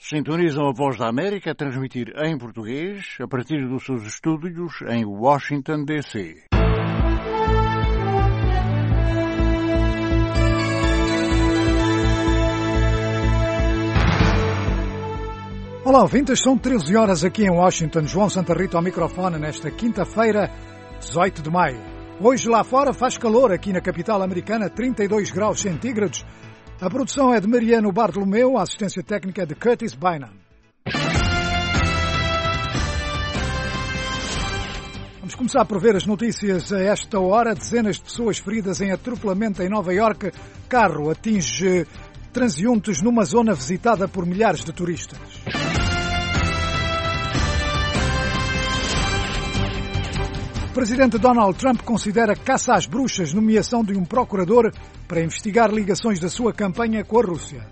Sintonizam a Voz da América a transmitir em português a partir dos seus estúdios em Washington, D.C. Olá, ouvintes, são 13 horas aqui em Washington. João Santa Rita ao microfone nesta quinta-feira, 18 de maio. Hoje lá fora faz calor, aqui na capital americana, 32 graus centígrados. A produção é de Mariano Bartolomeu, a assistência técnica é de Curtis Bynum. Vamos começar por ver as notícias a esta hora. Dezenas de pessoas feridas em atropelamento em Nova Iorque. Carro atinge transeuntes numa zona visitada por milhares de turistas. O presidente Donald Trump considera caça às bruxas nomeação de um procurador para investigar ligações da sua campanha com a Rússia.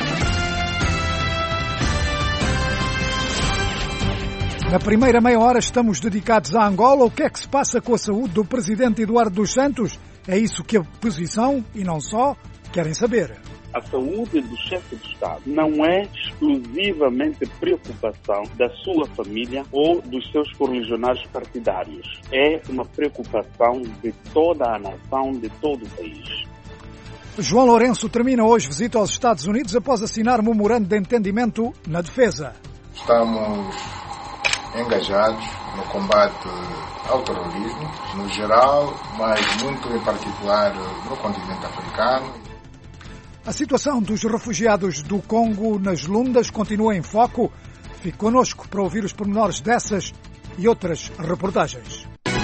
Na primeira meia hora estamos dedicados a Angola. O que é que se passa com a saúde do presidente Eduardo dos Santos? É isso que a oposição, e não só, querem saber. A saúde do chefe de Estado não é exclusivamente preocupação da sua família ou dos seus correligionários partidários. É uma preocupação de toda a nação, de todo o país. João Lourenço termina hoje visita aos Estados Unidos após assinar memorando de entendimento na defesa. Estamos engajados no combate ao terrorismo, no geral, mas muito em particular no continente africano. A situação dos refugiados do Congo nas Lundas continua em foco. Fique connosco para ouvir os pormenores dessas e outras reportagens.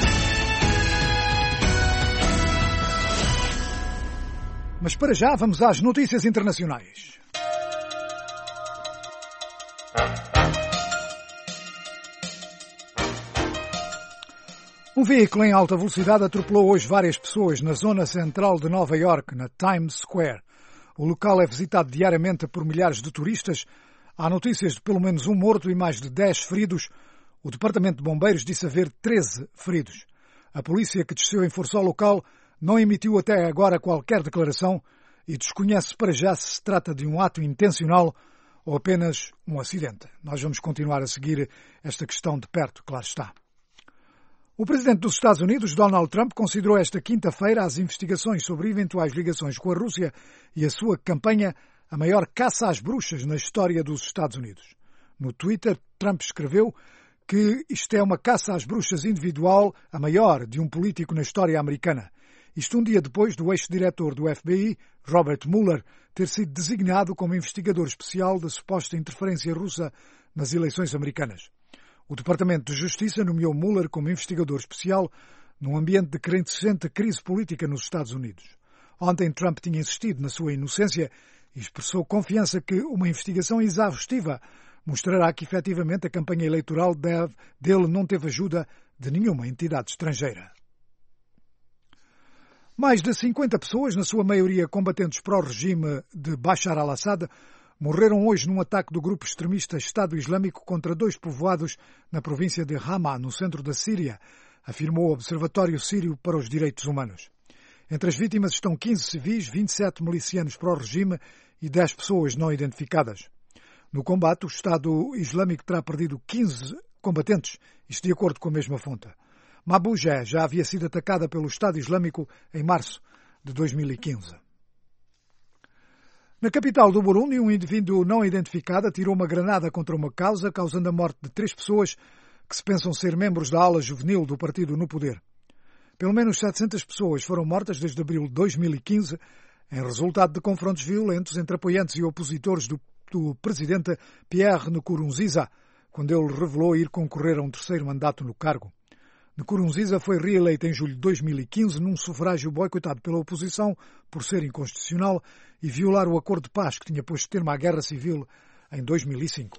Mas para já vamos às notícias internacionais. Um veículo em alta velocidade atropelou hoje várias pessoas na zona central de Nova Iorque, na Times Square. O local é visitado diariamente por milhares de turistas. Há notícias de pelo menos um morto e mais de 10 feridos. O Departamento de Bombeiros disse haver 13 feridos. A polícia que desceu em força ao local não emitiu até agora qualquer declaração e desconhece para já se trata de um ato intencional ou apenas um acidente. Nós vamos continuar a seguir esta questão de perto, claro está. O presidente dos Estados Unidos, Donald Trump, considerou esta quinta-feira as investigações sobre eventuais ligações com a Rússia e a sua campanha a maior caça às bruxas na história dos Estados Unidos. No Twitter, Trump escreveu que isto é uma caça às bruxas individual, a maior de um político na história americana. Isto um dia depois do ex-diretor do FBI, Robert Mueller, ter sido designado como investigador especial da suposta interferência russa nas eleições americanas. O Departamento de Justiça nomeou Mueller como investigador especial num ambiente de crescente crise política nos Estados Unidos. Ontem, Trump tinha insistido na sua inocência e expressou confiança que uma investigação exaustiva mostrará que, efetivamente, a campanha eleitoral dele não teve ajuda de nenhuma entidade estrangeira. Mais de 50 pessoas, na sua maioria combatentes pró-regime de Bashar al-Assad, morreram hoje num ataque do grupo extremista Estado Islâmico contra 2 povoados na província de Hama, no centro da Síria, afirmou o Observatório Sírio para os Direitos Humanos. Entre as vítimas estão 15 civis, 27 milicianos pró-regime e 10 pessoas não identificadas. No combate, o Estado Islâmico terá perdido 15 combatentes, isto de acordo com a mesma fonte. Mabujeh já havia sido atacada pelo Estado Islâmico em março de 2015. Na capital do Burundi, um indivíduo não identificado atirou uma granada contra uma causa, causando a morte de 3 pessoas que se pensam ser membros da ala juvenil do partido no poder. Pelo menos 700 pessoas foram mortas desde abril de 2015, em resultado de confrontos violentos entre apoiantes e opositores do presidente Pierre Nkurunziza, quando ele revelou ir concorrer a um 3º mandato no cargo. Nkurunziza foi reeleito em julho de 2015 num sufrágio boicotado pela oposição por ser inconstitucional e violar o acordo de paz que tinha posto termo à guerra civil em 2005.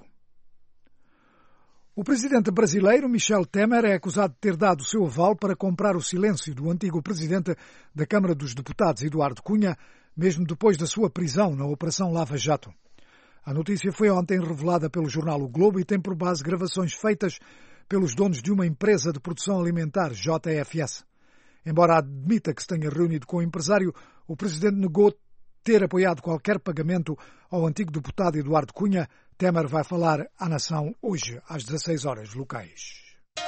O presidente brasileiro, Michel Temer, é acusado de ter dado o seu aval para comprar o silêncio do antigo presidente da Câmara dos Deputados, Eduardo Cunha, mesmo depois da sua prisão na Operação Lava Jato. A notícia foi ontem revelada pelo jornal O Globo e tem por base gravações feitas pelos donos de uma empresa de produção alimentar, JFS. Embora admita que se tenha reunido com o empresário, o presidente negou ter apoiado qualquer pagamento ao antigo deputado Eduardo Cunha, Temer vai falar à nação hoje, às 16 horas locais.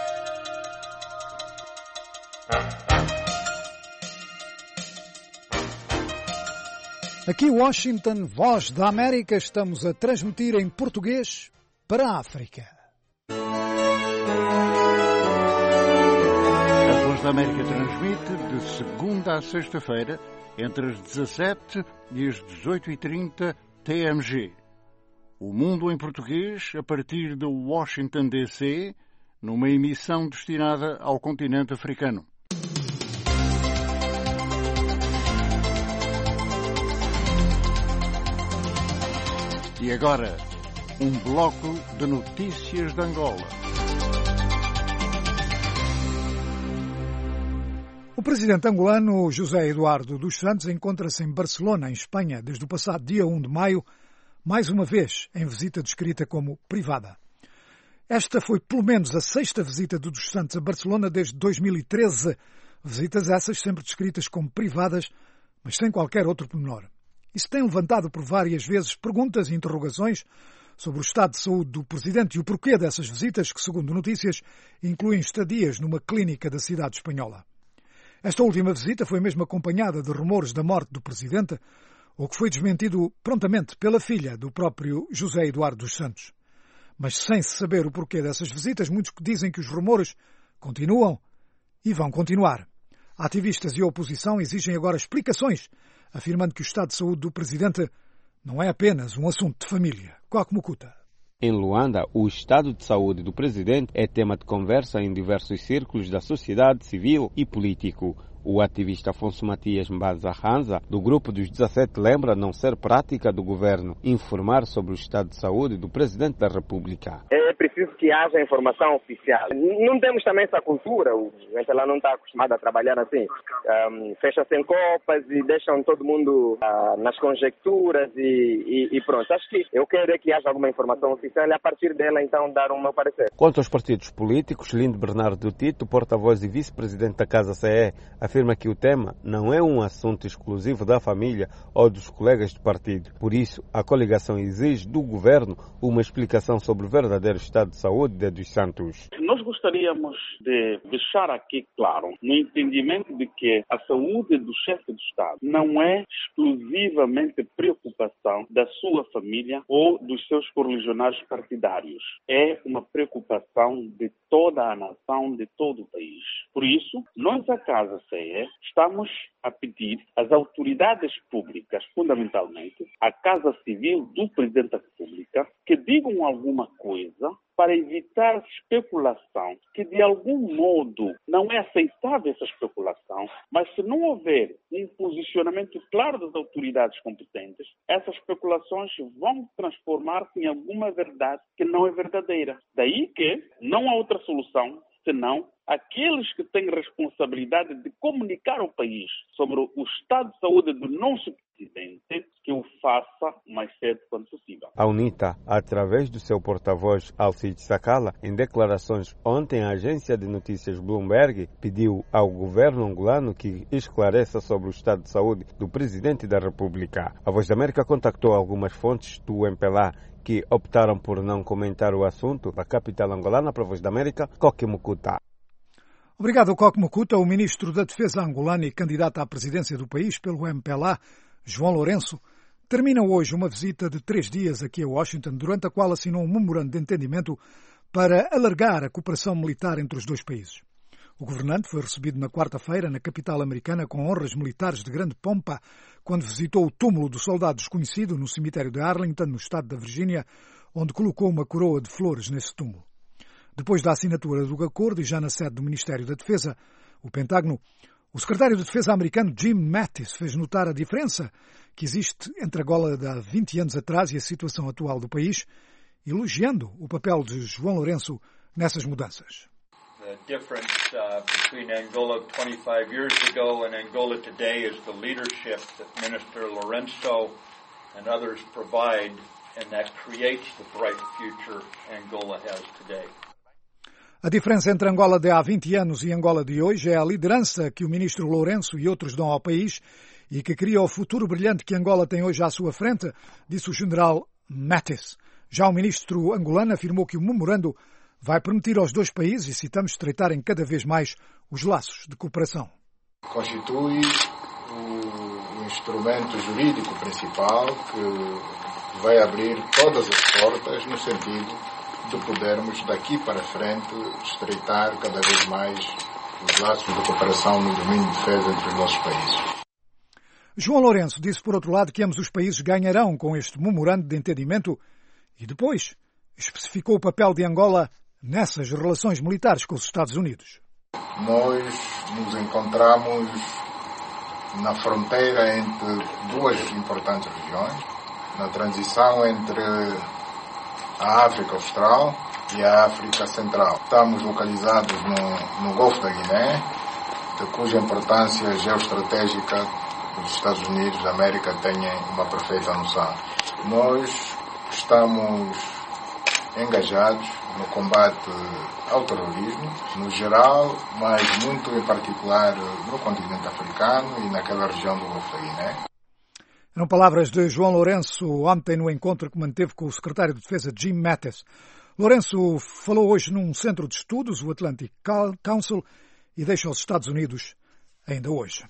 Aqui Washington, Voz da América, estamos a transmitir em português para a África. A Voz da América transmite de segunda a sexta-feira, entre as 17 e as 18h30 TMG. O Mundo em Português, a partir de Washington, D.C., numa emissão destinada ao continente africano. E agora, um bloco de notícias de Angola. O presidente angolano José Eduardo dos Santos encontra-se em Barcelona, em Espanha, desde o passado dia 1 de maio, mais uma vez em visita descrita como privada. Esta foi pelo menos a sexta visita de dos Santos a Barcelona desde 2013. Visitas essas sempre descritas como privadas, mas sem qualquer outro pormenor. Isso tem levantado por várias vezes perguntas e interrogações sobre o estado de saúde do presidente e o porquê dessas visitas, que, segundo notícias, incluem estadias numa clínica da cidade espanhola. Esta última visita foi mesmo acompanhada de rumores da morte do presidente, o que foi desmentido prontamente pela filha do próprio José Eduardo dos Santos. Mas sem se saber o porquê dessas visitas, muitos dizem que os rumores continuam e vão continuar. Ativistas e a oposição exigem agora explicações, afirmando que o estado de saúde do presidente não é apenas um assunto de família. Coque Mukuta. Em Luanda, o estado de saúde do presidente é tema de conversa em diversos círculos da sociedade civil e político. O ativista Afonso Matias Mbaza Hanza, do Grupo dos 17, lembra não ser prática do governo informar sobre o estado de saúde do Presidente da República. É preciso que haja informação oficial. Não temos também essa cultura, o gente lá não está acostumado a trabalhar assim. Fecha-se em copas e deixam todo mundo nas conjecturas e pronto. Acho que eu quero que haja alguma informação oficial e a partir dela então dar o meu parecer. Quanto aos partidos políticos, Lindo Bernardo Tito, porta-voz e vice-presidente da Casa CE, afirma que o tema não é um assunto exclusivo da família ou dos colegas de partido. Por isso, a coligação exige do governo uma explicação sobre o verdadeiro estado de saúde de dos Santos. Nós gostaríamos de deixar aqui claro, no entendimento de que a saúde do chefe de Estado não é exclusivamente preocupação da sua família ou dos seus correligionários partidários. É uma preocupação de toda a nação, de todo o país. Por isso, nós, a Casa CE, estamos a pedir às autoridades públicas, fundamentalmente, à Casa Civil do Presidente da República, que digam alguma coisa para evitar especulação, que de algum modo não é aceitável essa especulação, mas se não houver um posicionamento claro das autoridades competentes, essas especulações vão transformar-se em alguma verdade que não é verdadeira. Daí que não há outra solução senão aqueles que têm responsabilidade de comunicar ao país sobre o estado de saúde do nosso presidente, que o faça o mais cedo quanto possível. A UNITA, através do seu porta-voz Alcide Sakala, em declarações ontem à agência de notícias Bloomberg, pediu ao governo angolano que esclareça sobre o estado de saúde do presidente da República. A Voz da América contactou algumas fontes do MPLA que optaram por não comentar o assunto. Da capital angolana para a Voz da América, Coque Mukuta. Obrigado, Coque Mukuta. O ministro da Defesa angolano e candidato à presidência do país pelo MPLA, João Lourenço, termina hoje uma visita de 3 dias aqui a Washington, durante a qual assinou um memorando de entendimento para alargar a cooperação militar entre os dois países. O governante foi recebido na quarta-feira na capital americana com honras militares de grande pompa quando visitou o túmulo do soldado desconhecido no cemitério de Arlington, no estado da Virgínia, onde colocou uma coroa de flores nesse túmulo. Depois da assinatura do acordo e já na sede do Ministério da Defesa, o Pentágono, o secretário de Defesa americano Jim Mattis fez notar a diferença que existe entre Angola de há 20 anos atrás e a situação atual do país, elogiando o papel de João Lourenço nessas mudanças. The difference between Angola 25 years ago and Angola today is the leadership that Minister Lourenço and others provide, and that creates the bright future Angola has today. A diferença entre Angola de há 20 anos e Angola de hoje é a liderança que o ministro Lourenço e outros dão ao país e que cria o futuro brilhante que Angola tem hoje à sua frente, disse o general Mattis. Já o ministro angolano afirmou que o memorando vai permitir aos dois países, e citamos, estreitarem cada vez mais os laços de cooperação. Constitui o instrumento jurídico principal que vai abrir todas as portas no sentido de podermos daqui para frente estreitar cada vez mais os laços de cooperação no domínio de defesa entre os nossos países. João Lourenço disse, por outro lado, que ambos os países ganharão com este memorando de entendimento e depois especificou o papel de Angola nessas relações militares com os Estados Unidos. Nós nos encontramos na fronteira entre duas importantes regiões, na transição entre a África Austral e a África Central. Estamos localizados no Golfo da Guiné, de cuja importância geoestratégica os Estados Unidos da América têm uma perfeita noção. Nós estamos engajados no combate ao terrorismo, no geral, mas muito em particular no continente africano e naquela região do Golfo da Guiné. Eram palavras de João Lourenço ontem no encontro que manteve com o secretário de Defesa Jim Mattis. Lourenço falou hoje num centro de estudos, o Atlantic Council, e deixa os Estados Unidos ainda hoje.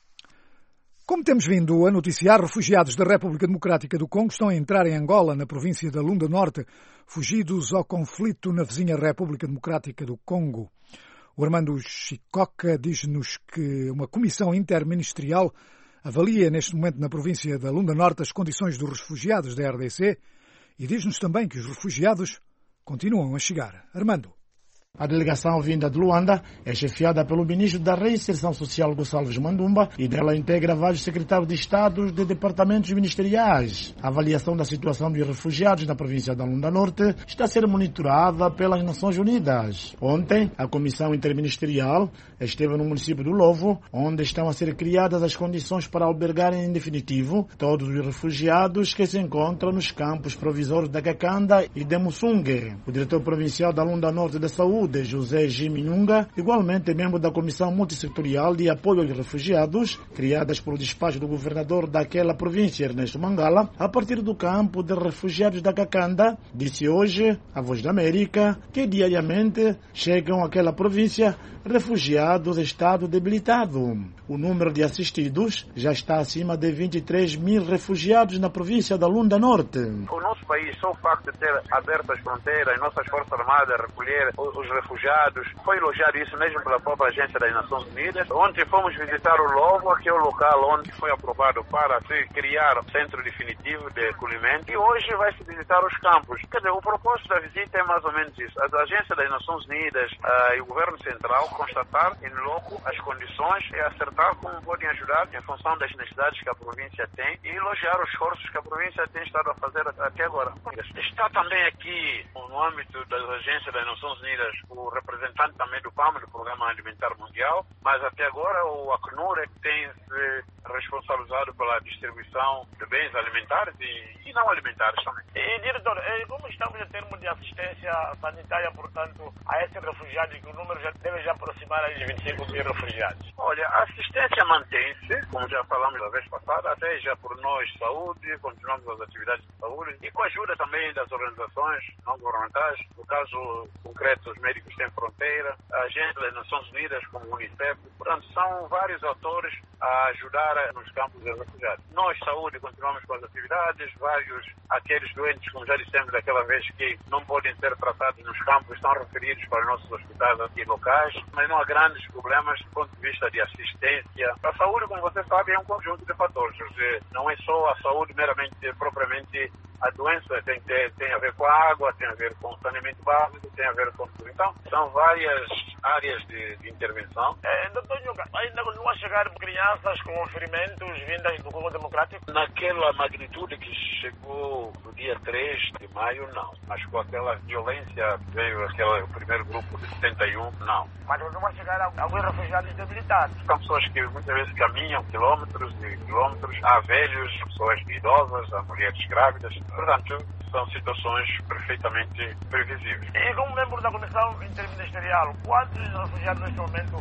Como temos vindo a noticiar, refugiados da República Democrática do Congo estão a entrar em Angola, na província da Lunda Norte, fugidos ao conflito na vizinha República Democrática do Congo. O Armando Chicoca diz-nos que uma comissão interministerial avalia neste momento na província da Lunda Norte as condições dos refugiados da RDC e diz-nos também que os refugiados continuam a chegar. Armando. A delegação vinda de Luanda é chefiada pelo ministro da Reinserção Social, Gonçalves Mandumba, e dela integra vários secretários de Estado de departamentos ministeriais. A avaliação da situação dos refugiados na província da Lunda Norte está a ser monitorada pelas Nações Unidas. Ontem, a comissão interministerial esteve no município do Lovo, onde estão a ser criadas as condições para albergarem em definitivo todos os refugiados que se encontram nos campos provisórios da Gacanda e de Mussungue. O diretor provincial da Lunda Norte da Saúde, José Giminunga, igualmente membro da Comissão Multissetorial de Apoio aos Refugiados, criadas pelo despacho do governador daquela província, Ernesto Mangala, a partir do campo de refugiados da Gacanda, disse hoje à Voz da América que diariamente chegam àquela província refugiados em estado debilitado. O número de assistidos já está acima de 23 mil refugiados na província da Lunda Norte. O nosso país, só o facto de ter aberto as fronteiras, nossas forças armadas recolher os refugiados, foi elogiado isso mesmo pela própria Agência das Nações Unidas. Ontem fomos visitar o Lovo, que é o local onde foi aprovado para se criar um centro definitivo de acolhimento, e hoje vai se visitar os campos. Quer dizer, o propósito da visita é mais ou menos isso. A Agência das Nações Unidas e o Governo Central constatar em loco as condições e acertar como podem ajudar em função das necessidades que a província tem e elogiar os esforços que a província tem estado a fazer até agora. Está também aqui, no âmbito da Agência das Nações Unidas, o representante também do PAM, do Programa Alimentar Mundial, mas até agora o Acnur é que tem se responsabilizado pela distribuição de bens alimentares e não alimentares também. E, diretor, como estamos em termos de assistência sanitária, portanto, a esses refugiados, que o número já deve já aproximar aí de 25 mil refugiados? Olha, a assistência mantém-se, como já falamos da vez passada, seja por nós, saúde, continuamos as atividades de saúde e com a ajuda também das organizações não governamentais, no caso concreto, os Médicos Sem Fronteira, a Agência das Nações Unidas, como o Unicef. Portanto, são vários atores a ajudar nos campos de refugiados. Nós, saúde, continuamos com as atividades, vários aqueles doentes, como já dissemos daquela vez, que não podem ser tratados nos campos, estão referidos para os nossos hospitais aqui locais, mas não há grandes problemas do ponto de vista de assistência. A saúde, como você sabe, é um conjunto de fatores. Não é só a saúde meramente, propriamente a doença, tem a ver com a água, tem a ver com o saneamento básico, tem a ver com tudo. Então, são várias áreas de intervenção. Doutor Nhuga, ainda continua a chegar crianças com ferimentos vindas do Congo Democrático? Naquela magnitude que chegou no dia 3 de maio, não. Mas com aquela violência, veio o primeiro grupo de 71, não. Mas continua a chegar alguns refugiados debilitados? São pessoas que muitas vezes caminham quilômetros e quilômetros. Há velhos, pessoas idosas, há mulheres grávidas. Portanto, são situações perfeitamente previsíveis. E como membro da Comissão Interministerial, quantos refugiados neste momento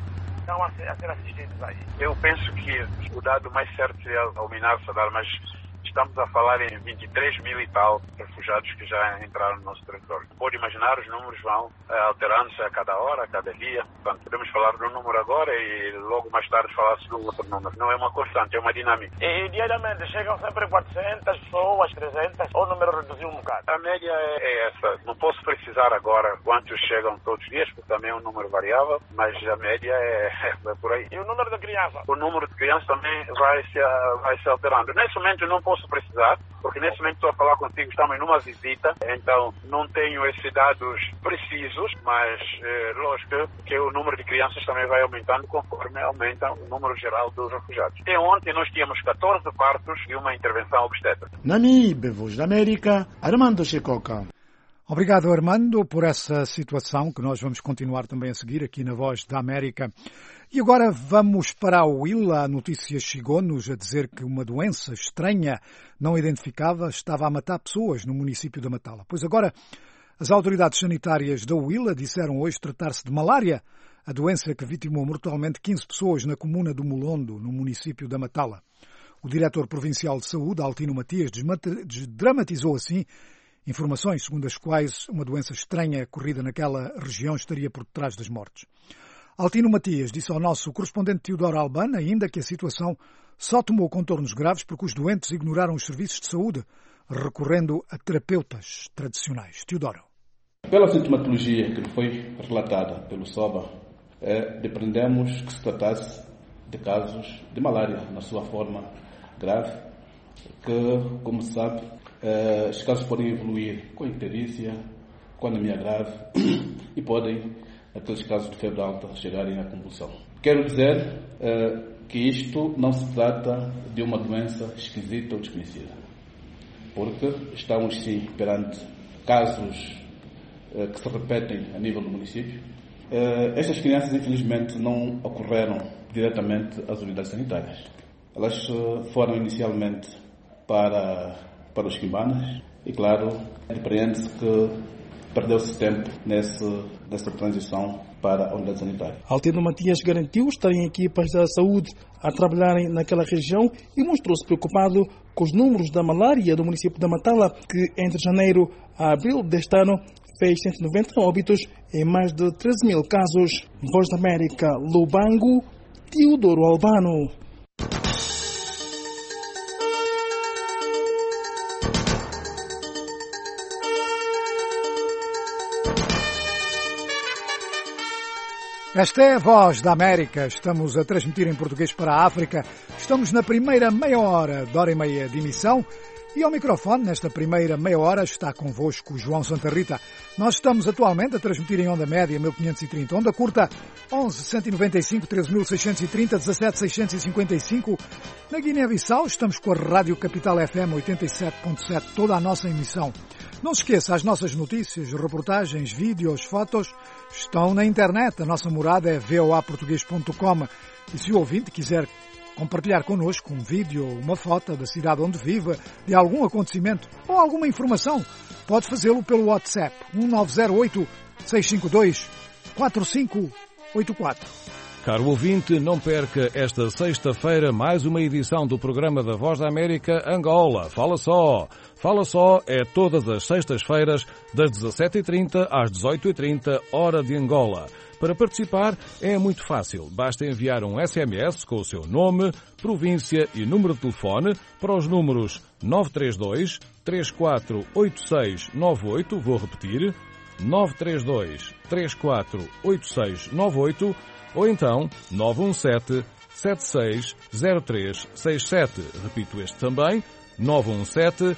estão a ser assistidos aí? Eu penso que o dado mais certo seria o Minarsa dar, mas estamos a falar em 23 mil e tal refugiados que já entraram no nosso território. Pode imaginar, os números vão alterando-se a cada hora, a cada dia. Portanto, podemos falar de um número agora e logo mais tarde falar-se de um outro número. Não é uma constante, é uma dinâmica. E diariamente chegam sempre 400 pessoas, 300, ou o número reduziu um bocado? A média é essa. Não posso precisar agora quantos chegam todos os dias, porque também é um número variável, mas a média é por aí. E o número de crianças? O número de crianças também vai se alterando. Nesse momento eu não posso precisar, porque nesse momento estou a falar contigo, estamos numa visita, então não tenho esses dados precisos, mas lógico que o número de crianças também vai aumentando conforme aumenta o número geral dos refugiados. E ontem nós tínhamos 14 partos e uma intervenção obstétrica. Namibe, Voz da América, Armando Checoca. Obrigado, Armando, por essa situação que nós vamos continuar também a seguir aqui na Voz da América. E agora vamos para a Huila. A notícia chegou-nos a dizer que uma doença estranha, não identificada, estava a matar pessoas no município da Matala. Pois agora, as autoridades sanitárias da Huila disseram hoje tratar-se de malária, a doença que vitimou mortalmente 15 pessoas na comuna do Mulondo, no município da Matala. O diretor provincial de saúde, Altino Matias, dramatizou assim informações segundo as quais uma doença estranha ocorrida naquela região estaria por detrás das mortes. Altino Matias disse ao nosso correspondente Teodoro Albano ainda que a situação só tomou contornos graves porque os doentes ignoraram os serviços de saúde, recorrendo a terapeutas tradicionais. Teodoro. Pela sintomatologia que foi relatada pelo SOBA, depreendemos que se tratasse de casos de malária na sua forma grave, que, como se sabe, estes casos podem evoluir com icterícia, com anemia grave e podem, naqueles casos de febre alta, chegarem à convulsão. Quero dizer que isto não se trata de uma doença esquisita ou desconhecida, porque estamos sim perante casos que se repetem a nível do município. Estas crianças, infelizmente, não ocorreram diretamente às unidades sanitárias. Elas foram inicialmente para os Quimbanas e, claro, depreende-se que perdeu-se tempo nessa transição para a unidade sanitária. Altino Matias garantiu estarem equipas da saúde a trabalharem naquela região e mostrou-se preocupado com os números da malária do município da Matala, que entre janeiro a abril deste ano fez 190 óbitos em mais de 13 mil casos. Voz da América, Lubango, Teodoro Albano. Esta é a Voz da América. Estamos a transmitir em português para a África. Estamos na primeira meia hora e meia de emissão. E ao microfone, nesta primeira meia hora, está convosco João Santa Rita. Nós estamos atualmente a transmitir em onda média 1530, onda curta 11.195, 13.630, 17.655. Na Guiné-Bissau estamos com a Rádio Capital FM 87.7, toda a nossa emissão. Não se esqueça, as nossas notícias, reportagens, vídeos, fotos estão na internet. A nossa morada é voaportugues.com. E se o ouvinte quiser compartilhar connosco um vídeo ou uma foto da cidade onde vive, de algum acontecimento ou alguma informação, pode fazê-lo pelo WhatsApp 1908-652-4584. Caro ouvinte, não perca esta sexta-feira mais uma edição do programa da Voz da América Angola. Fala só! Fala só é todas as sextas-feiras das 17h30 às 18h30, hora de Angola. Para participar é muito fácil. Basta enviar um SMS com o seu nome, província e número de telefone para os números 932 348698, vou repetir, 932 348698, ou então 917 760367. Repito este também, 917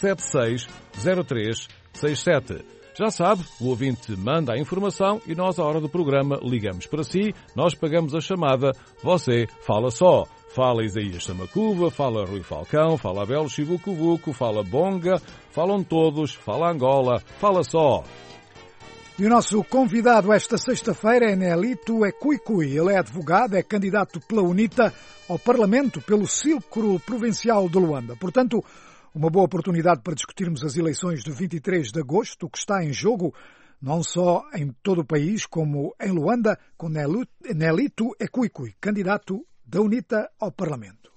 760367. Já sabe, o ouvinte manda a informação e nós, à hora do programa, ligamos para si, nós pagamos a chamada, você fala só. Fala Isaías Samacuva, fala Rui Falcão, fala Abel Chivucuvuco, fala Bonga, falam todos, fala Angola, fala só. E o nosso convidado esta sexta-feira é Nelito Ecuicui. Ele é advogado, é candidato pela UNITA ao Parlamento pelo Círculo Provincial de Luanda. Portanto, uma boa oportunidade para discutirmos as eleições de 23 de agosto, o que está em jogo não só em todo o país, como em Luanda, com Nelito Ekuikui, candidato da UNITA ao Parlamento.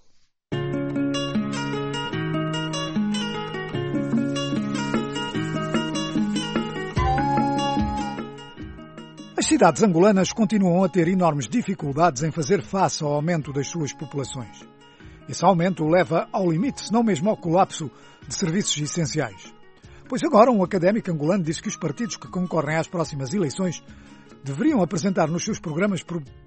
As cidades angolanas continuam a ter enormes dificuldades em fazer face ao aumento das suas populações. Esse aumento leva ao limite, se não mesmo ao colapso, de serviços essenciais. Pois agora um académico angolano disse que os partidos que concorrem às próximas eleições deveriam apresentar nos seus programas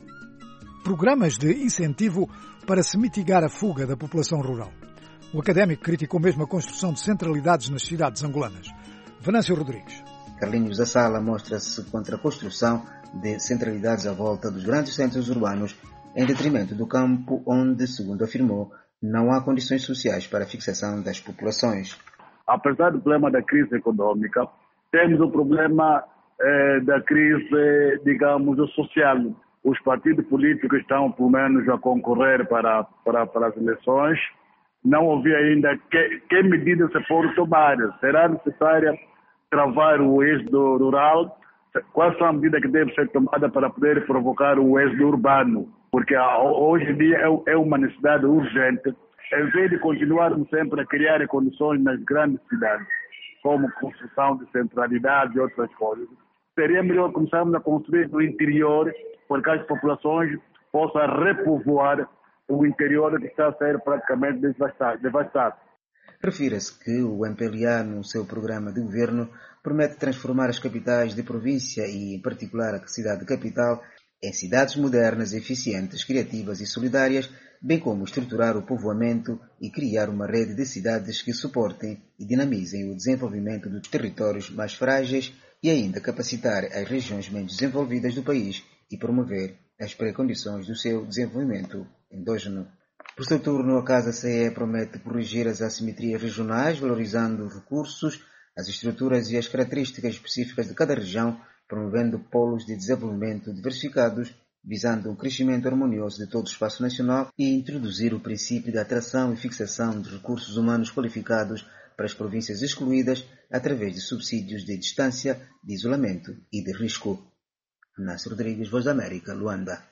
de incentivo para se mitigar a fuga da população rural. O académico criticou mesmo a construção de centralidades nas cidades angolanas. Venâncio Rodrigues. Carlinhos da Sala mostra-se contra a construção de centralidades à volta dos grandes centros urbanos, em detrimento do campo onde, segundo afirmou, não há condições sociais para a fixação das populações. Apesar do problema da crise econômica, temos o problema da crise, digamos, social. Os partidos políticos estão, pelo menos, a concorrer para as eleições. Não ouvi ainda que medidas se foram tomar. Será necessária travar o êxodo rural? Quais são as medidas que devem ser tomadas para poder provocar o êxodo urbano? Porque hoje em dia é uma necessidade urgente, em vez de continuarmos sempre a criar condições nas grandes cidades, como construção de centralidade e outras coisas. Seria melhor começarmos a construir no interior, porque as populações possam repovoar o interior que está a ser praticamente devastado. Refira-se que o MPLA, no seu programa de governo, promete transformar as capitais de província e, em particular, a cidade capital, em cidades modernas, eficientes, criativas e solidárias, bem como estruturar o povoamento e criar uma rede de cidades que suportem e dinamizem o desenvolvimento dos territórios mais frágeis e ainda capacitar as regiões menos desenvolvidas do país e promover as pré-condições do seu desenvolvimento endógeno. Por seu turno, a Casa CE promete corrigir as assimetrias regionais, valorizando os recursos, as estruturas e as características específicas de cada região, promovendo polos de desenvolvimento diversificados, visando um crescimento harmonioso de todo o espaço nacional e introduzir o princípio da atração e fixação de recursos humanos qualificados para as províncias excluídas através de subsídios de distância, de isolamento e de risco. Venâncio Rodrigues, Voz da América, Luanda.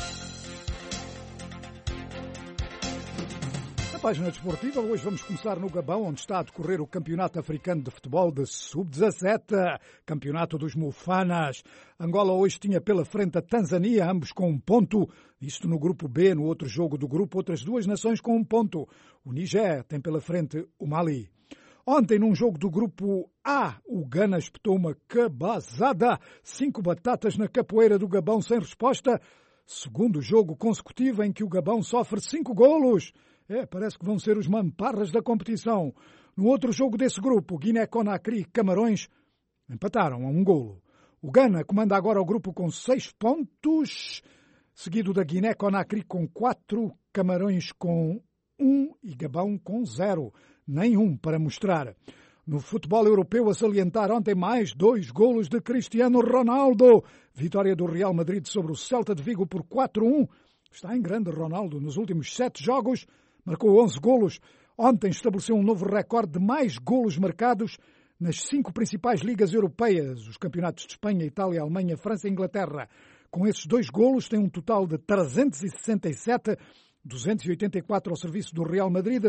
Na página desportiva, hoje vamos começar no Gabão, onde está a decorrer o Campeonato Africano de Futebol de Sub-17, Campeonato dos Mofanas. Angola hoje tinha pela frente a Tanzânia, ambos com 1 ponto. Isto no grupo B, no outro jogo do grupo, outras 2 nações com 1 ponto. O Niger tem pela frente o Mali. Ontem, num jogo do grupo A, o Ghana espetou uma cabazada. 5 batatas na capoeira do Gabão sem resposta. Segundo jogo consecutivo em que o Gabão sofre 5 golos. Parece que vão ser os mamparras da competição. No outro jogo desse grupo, Guiné-Conakry e Camarões empataram a 1 golo. O Ghana comanda agora o grupo com 6 pontos, seguido da Guiné-Conakry com 4, Camarões com 1 e Gabão com 0. Nenhum para mostrar. No futebol europeu, a salientar ontem mais 2 golos de Cristiano Ronaldo. Vitória do Real Madrid sobre o Celta de Vigo por 4-1. Está em grande Ronaldo. Nos últimos 7 jogos, marcou 11 golos. Ontem estabeleceu um novo recorde de mais golos marcados nas 5 principais ligas europeias, os campeonatos de Espanha, Itália, Alemanha, França e Inglaterra. Com esses 2 golos, tem um total de 367, 284 ao serviço do Real Madrid,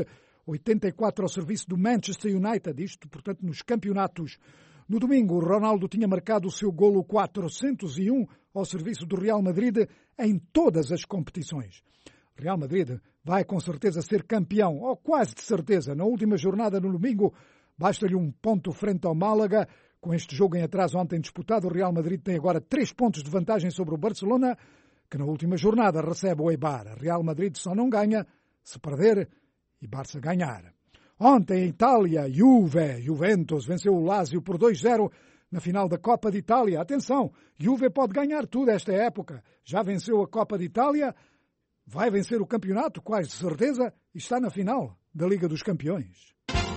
84 ao serviço do Manchester United, isto, portanto, nos campeonatos. No domingo, o Ronaldo tinha marcado o seu golo 401 ao serviço do Real Madrid em todas as competições. Real Madrid vai com certeza ser campeão, ou quase de certeza. Na última jornada no domingo, basta-lhe 1 ponto frente ao Málaga. Com este jogo em atraso ontem disputado, o Real Madrid tem agora 3 pontos de vantagem sobre o Barcelona, que na última jornada recebe o Eibar. Real Madrid só não ganha se perder e Barça ganhar. Ontem, em Itália, Juventus venceu o Lazio por 2-0 na final da Copa de Itália. Atenção, Juve pode ganhar tudo esta época. Já venceu a Copa de Itália, vai vencer o campeonato, quase de certeza, e está na final da Liga dos Campeões.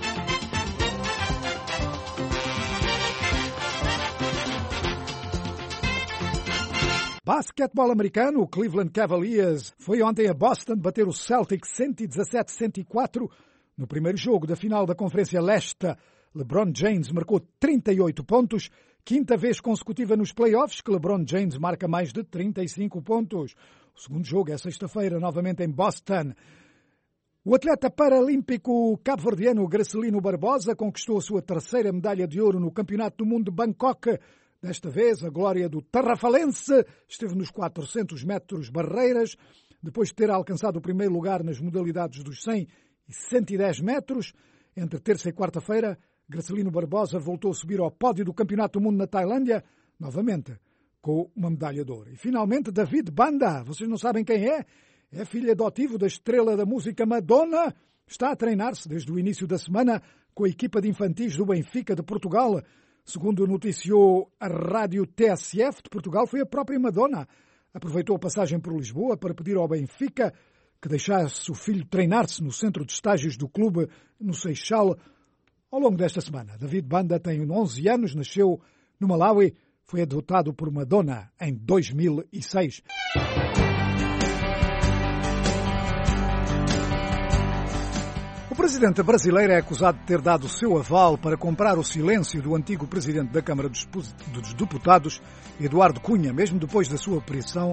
Basquetebol americano, o Cleveland Cavaliers foi ontem a Boston bater o Celtics 117-104 no primeiro jogo da final da Conferência Leste. LeBron James marcou 38 pontos quinta vez consecutiva nos playoffs que LeBron James marca mais de 35 pontos. O segundo jogo é sexta-feira, novamente em Boston. O atleta paralímpico cabo-verdiano Gracelino Barbosa conquistou a sua terceira medalha de ouro no Campeonato do Mundo de Bangkok. Desta vez, a glória do tarrafalense esteve nos 400 metros barreiras, depois de ter alcançado o primeiro lugar nas modalidades dos 100 e 110 metros. Entre terça e quarta-feira, Gracelino Barbosa voltou a subir ao pódio do Campeonato do Mundo na Tailândia, novamente com uma medalha de ouro. E finalmente, David Banda, vocês não sabem quem é? É filho adotivo da estrela da música Madonna. Está a treinar-se desde o início da semana com a equipa de infantis do Benfica de Portugal. Segundo noticiou a rádio TSF de Portugal, foi a própria Madonna. Aproveitou a passagem por Lisboa para pedir ao Benfica que deixasse o filho treinar-se no centro de estágios do clube no Seixal ao longo desta semana. David Banda tem 11 anos, nasceu no Malawi, foi adotado por Madonna em 2006. O presidente brasileiro é acusado de ter dado o seu aval para comprar o silêncio do antigo presidente da Câmara dos Deputados, Eduardo Cunha, mesmo depois da sua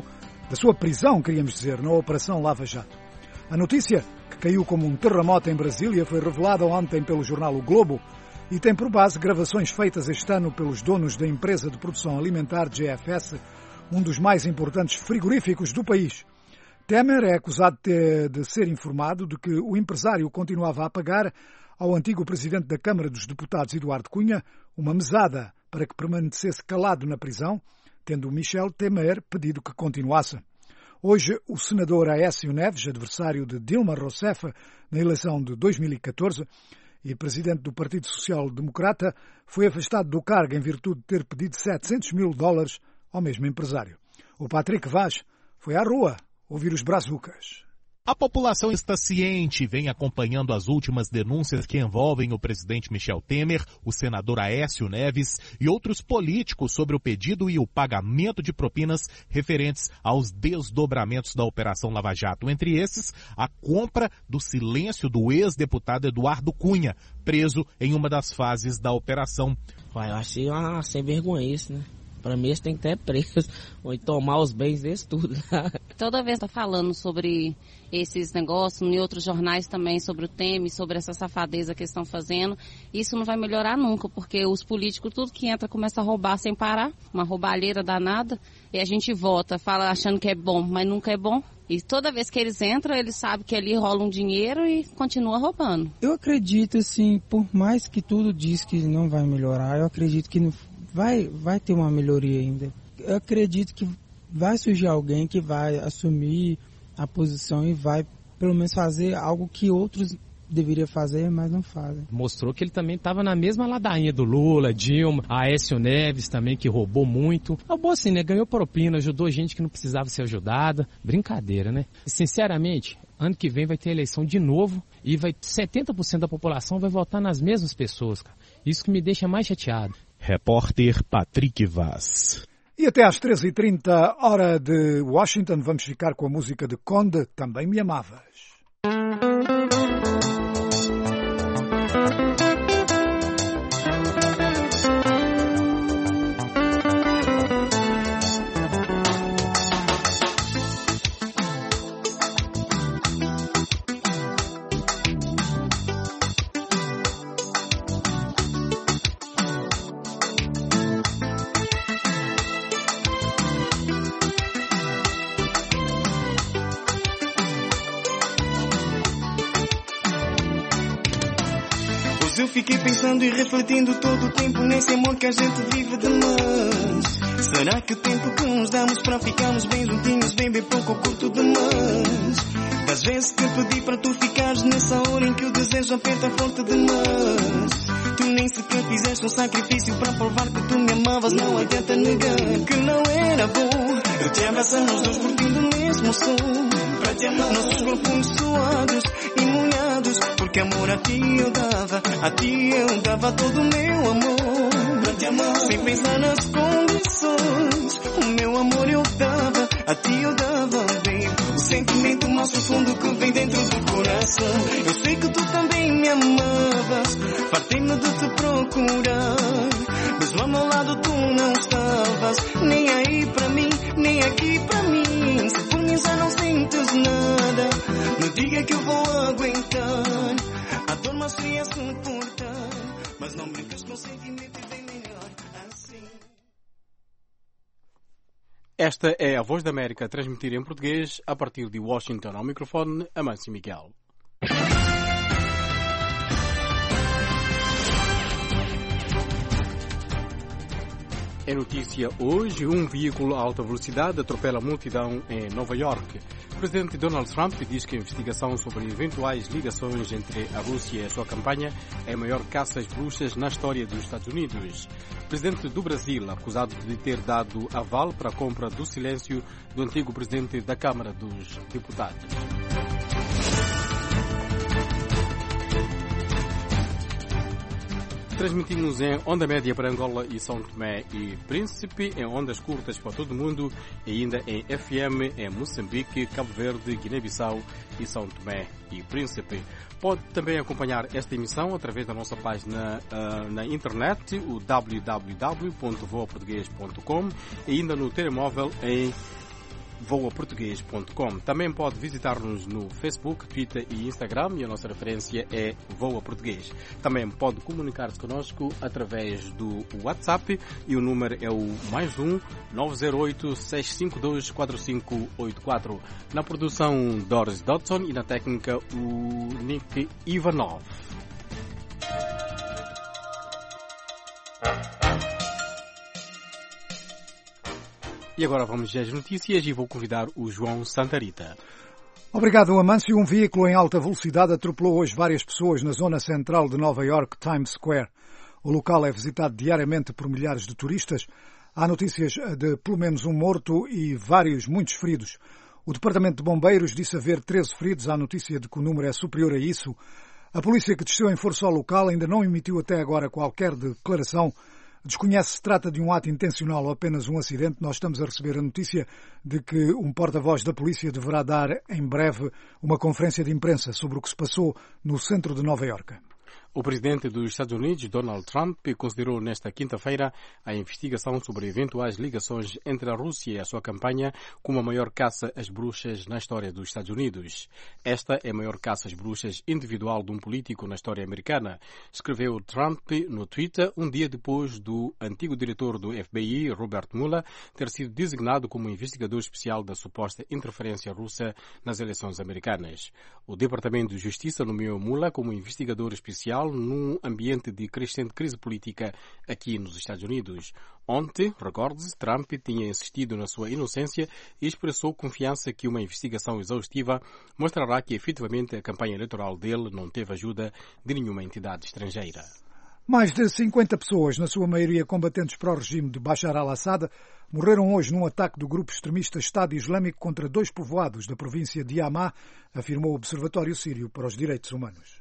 prisão, queríamos dizer, na Operação Lava Jato. A notícia, que caiu como um terremoto em Brasília, foi revelada ontem pelo jornal O Globo e tem por base gravações feitas este ano pelos donos da empresa de produção alimentar GFS, um dos mais importantes frigoríficos do país. Temer é acusado de ser informado de que o empresário continuava a pagar ao antigo presidente da Câmara dos Deputados, Eduardo Cunha, uma mesada para que permanecesse calado na prisão, tendo Michel Temer pedido que continuasse. Hoje, o senador Aécio Neves, adversário de Dilma Rousseff na eleição de 2014 e presidente do Partido Social Democrata, foi afastado do cargo em virtude de ter pedido $700 mil ao mesmo empresário. O Patrick Vaz foi à rua ouvir os brazucas. A população está ciente e vem acompanhando as últimas denúncias que envolvem o presidente Michel Temer, o senador Aécio Neves e outros políticos sobre o pedido e o pagamento de propinas referentes aos desdobramentos da Operação Lava Jato. Entre esses, a compra do silêncio do ex-deputado Eduardo Cunha, preso em uma das fases da operação. Eu achei sem vergonha isso, né? Para mim, eles têm que ter preso, ou tomar os bens deles tudo. Toda vez está falando sobre esses negócios, em outros jornais também, sobre o Temer, sobre essa safadeza que eles estão fazendo. Isso não vai melhorar nunca, porque os políticos, tudo que entra, começa a roubar sem parar, uma roubalheira danada, e a gente vota, fala achando que é bom, mas nunca é bom. E toda vez que eles entram, eles sabem que ali rola um dinheiro e continua roubando. Eu acredito, assim, por mais que tudo diz que não vai melhorar, eu acredito que vai ter uma melhoria ainda. Eu acredito que vai surgir alguém que vai assumir a posição e vai, pelo menos, fazer algo que outros deveriam fazer, mas não fazem. Mostrou que ele também estava na mesma ladainha do Lula, Dilma, Aécio Neves também, que roubou muito. Roubou assim, né? Ganhou propina, ajudou gente que não precisava ser ajudada. Brincadeira, né? Sinceramente, ano que vem vai ter eleição de novo e 70% da população vai votar nas mesmas pessoas, cara. Isso que me deixa mais chateado. Repórter Patrick Vaz. E até às 13h30, hora de Washington, vamos ficar com a música de Conde, Também Me Amavas. Eu fiquei pensando e refletindo todo o tempo nesse amor que a gente vive demais. Será que o tempo que nos damos para ficarmos bem juntinhos bem pouco curto demais? Das vezes que pedi para tu ficares nessa hora em que o desejo aperta forte demais. Tu nem sequer fizeste um sacrifício para provar que tu me amavas. Não adianta negar que não era bom. Eu te abraçando os dois curtindo o mesmo som. Para te amar nossos corpos suados e molhados. Porque amor a ti eu dava todo o meu amor. Pra te amar sem pensar nas condições. O meu amor eu dava, a ti eu dava, baby. O sentimento mais profundo que vem dentro do coração. Eu sei que tu também me amavas. Fartei-me de te procurar. Mas vamos lá lado tu não estavas, nem aí pra mim, nem aqui pra mim. Se por mim já não sentes nada, não diga que eu vou aguentar. A dor mais fria suportar, mas não brincas com sentimento e bem melhor assim. Esta é a Voz da América a transmitir em português a partir de Washington. Ao microfone, Amâncio Miguel. É notícia hoje, um veículo a alta velocidade atropela a multidão em Nova York. O presidente Donald Trump diz que a investigação sobre eventuais ligações entre a Rússia e a sua campanha é a maior caça às bruxas na história dos Estados Unidos. O presidente do Brasil, acusado de ter dado aval para a compra do silêncio do antigo presidente da Câmara dos Deputados. Transmitimos em onda média para Angola e São Tomé e Príncipe, em ondas curtas para todo o mundo e ainda em FM em Moçambique, Cabo Verde, Guiné-Bissau e São Tomé e Príncipe. Pode também acompanhar esta emissão através da nossa página na internet, o www.voaportugues.com e ainda no telemóvel em voaportugues.com. Também pode visitar-nos no Facebook, Twitter e Instagram e a nossa referência é Voa Português. Também pode comunicar-se connosco através do WhatsApp e o número é o +1 908 652 4584. Na produção Doris Dodson e na técnica o Nick Ivanov. E agora vamos às notícias e vou convidar o João Santarita. Obrigado, Amâncio. Um veículo em alta velocidade atropelou hoje várias pessoas na zona central de Nova York, Times Square. O local é visitado diariamente por milhares de turistas. Há notícias de pelo menos um morto e muitos feridos. O Departamento de Bombeiros disse haver 13 feridos. Há notícia de que o número é superior a isso. A polícia que desceu em força ao local ainda não emitiu até agora qualquer declaração. Desconhece se trata de um ato intencional ou apenas um acidente. Nós estamos a receber a notícia de que um porta-voz da polícia deverá dar em breve uma conferência de imprensa sobre o que se passou no centro de Nova Iorque. O presidente dos Estados Unidos, Donald Trump, considerou nesta quinta-feira a investigação sobre eventuais ligações entre a Rússia e a sua campanha como a maior caça às bruxas na história dos Estados Unidos. Esta é a maior caça às bruxas individual de um político na história americana, escreveu Trump no Twitter um dia depois do antigo diretor do FBI, Robert Mueller, ter sido designado como investigador especial da suposta interferência russa nas eleições americanas. O Departamento de Justiça nomeou Mueller como investigador especial num ambiente de crescente crise política aqui nos Estados Unidos. Ontem, recorde-se, Trump tinha insistido na sua inocência e expressou confiança que uma investigação exaustiva mostrará que efetivamente a campanha eleitoral dele não teve ajuda de nenhuma entidade estrangeira. Mais de 50 pessoas, na sua maioria combatentes para o regime de Bashar al-Assad, morreram hoje num ataque do grupo extremista Estado Islâmico contra 2 povoados da província de Hama, afirmou o Observatório Sírio para os Direitos Humanos.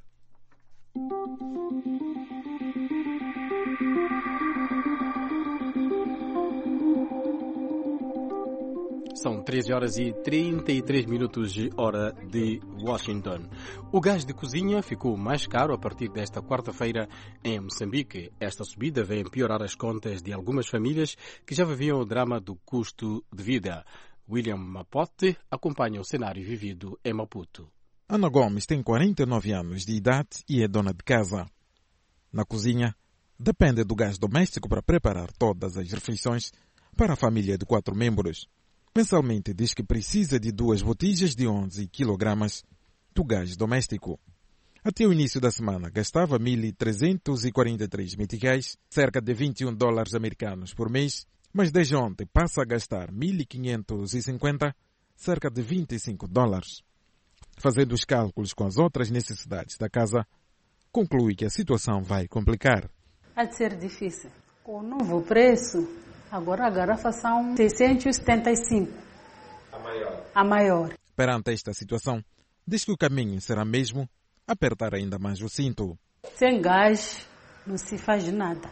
São 13 horas e 33 minutos de hora de Washington. O gás de cozinha ficou mais caro a partir desta quarta-feira em Moçambique. Esta subida vem piorar as contas de algumas famílias que já viviam o drama do custo de vida. William Mapote acompanha o cenário vivido em Maputo. Ana Gomes tem 49 anos de idade e é dona de casa. Na cozinha, depende do gás doméstico para preparar todas as refeições para a família de 4 membros. Mensalmente diz que precisa de 2 botijas de 11 kg do gás doméstico. Até o início da semana gastava 1.343 meticais, cerca de $21 americanos por mês, mas desde ontem passa a gastar 1.550, cerca de $25. Fazendo os cálculos com as outras necessidades da casa, conclui que a situação vai complicar. Há de ser difícil. Com o novo preço, agora a garrafa são 675. A maior. Perante esta situação, diz que o caminho será mesmo apertar ainda mais o cinto. Sem gás não se faz nada.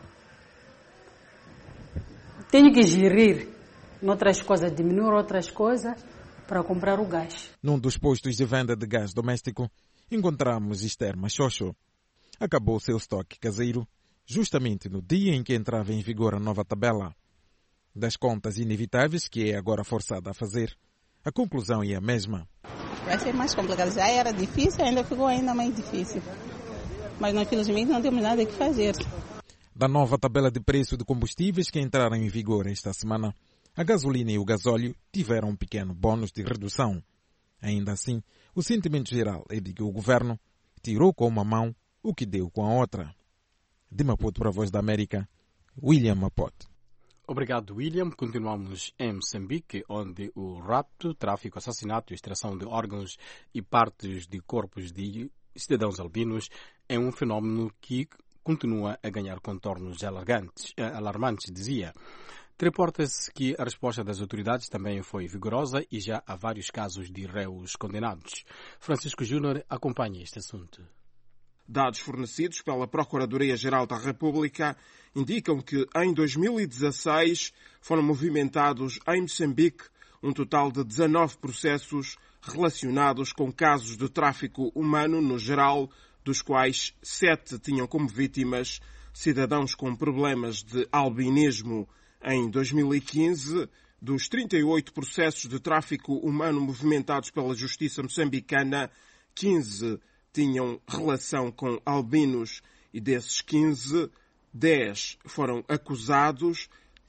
Tenho que gerir em outras coisas, diminuir outras coisas para comprar o gás. Num dos postos de venda de gás doméstico, encontramos Esther Machocho. Acabou seu estoque caseiro justamente no dia em que entrava em vigor a nova tabela. Das contas inevitáveis que é agora forçada a fazer, a conclusão é a mesma. Vai ser mais complicado. Já era difícil, ainda ficou ainda mais difícil. Mas nós, infelizmente, não temos nada que fazer. Da nova tabela de preço de combustíveis que entraram em vigor esta semana, a gasolina e o gasóleo tiveram um pequeno bônus de redução. Ainda assim, o sentimento geral é de que o governo tirou com uma mão o que deu com a outra. De Maputo para a Voz da América, William Maputo. Obrigado, William. Continuamos em Moçambique, onde o rapto, tráfico, assassinato e extração de órgãos e partes de corpos de cidadãos albinos é um fenómeno que continua a ganhar contornos alarmantes, dizia. Reporta-se que a resposta das autoridades também foi vigorosa e já há vários casos de réus condenados. Francisco Júnior acompanha este assunto. Dados fornecidos pela Procuradoria-Geral da República indicam que em 2016 foram movimentados em Moçambique um total de 19 processos relacionados com casos de tráfico humano no geral, dos quais 7 tinham como vítimas cidadãos com problemas de albinismo. Em 2015, dos 38 processos de tráfico humano movimentados pela Justiça moçambicana, 15 tinham relação com albinos e desses 15, 10 foram acusados,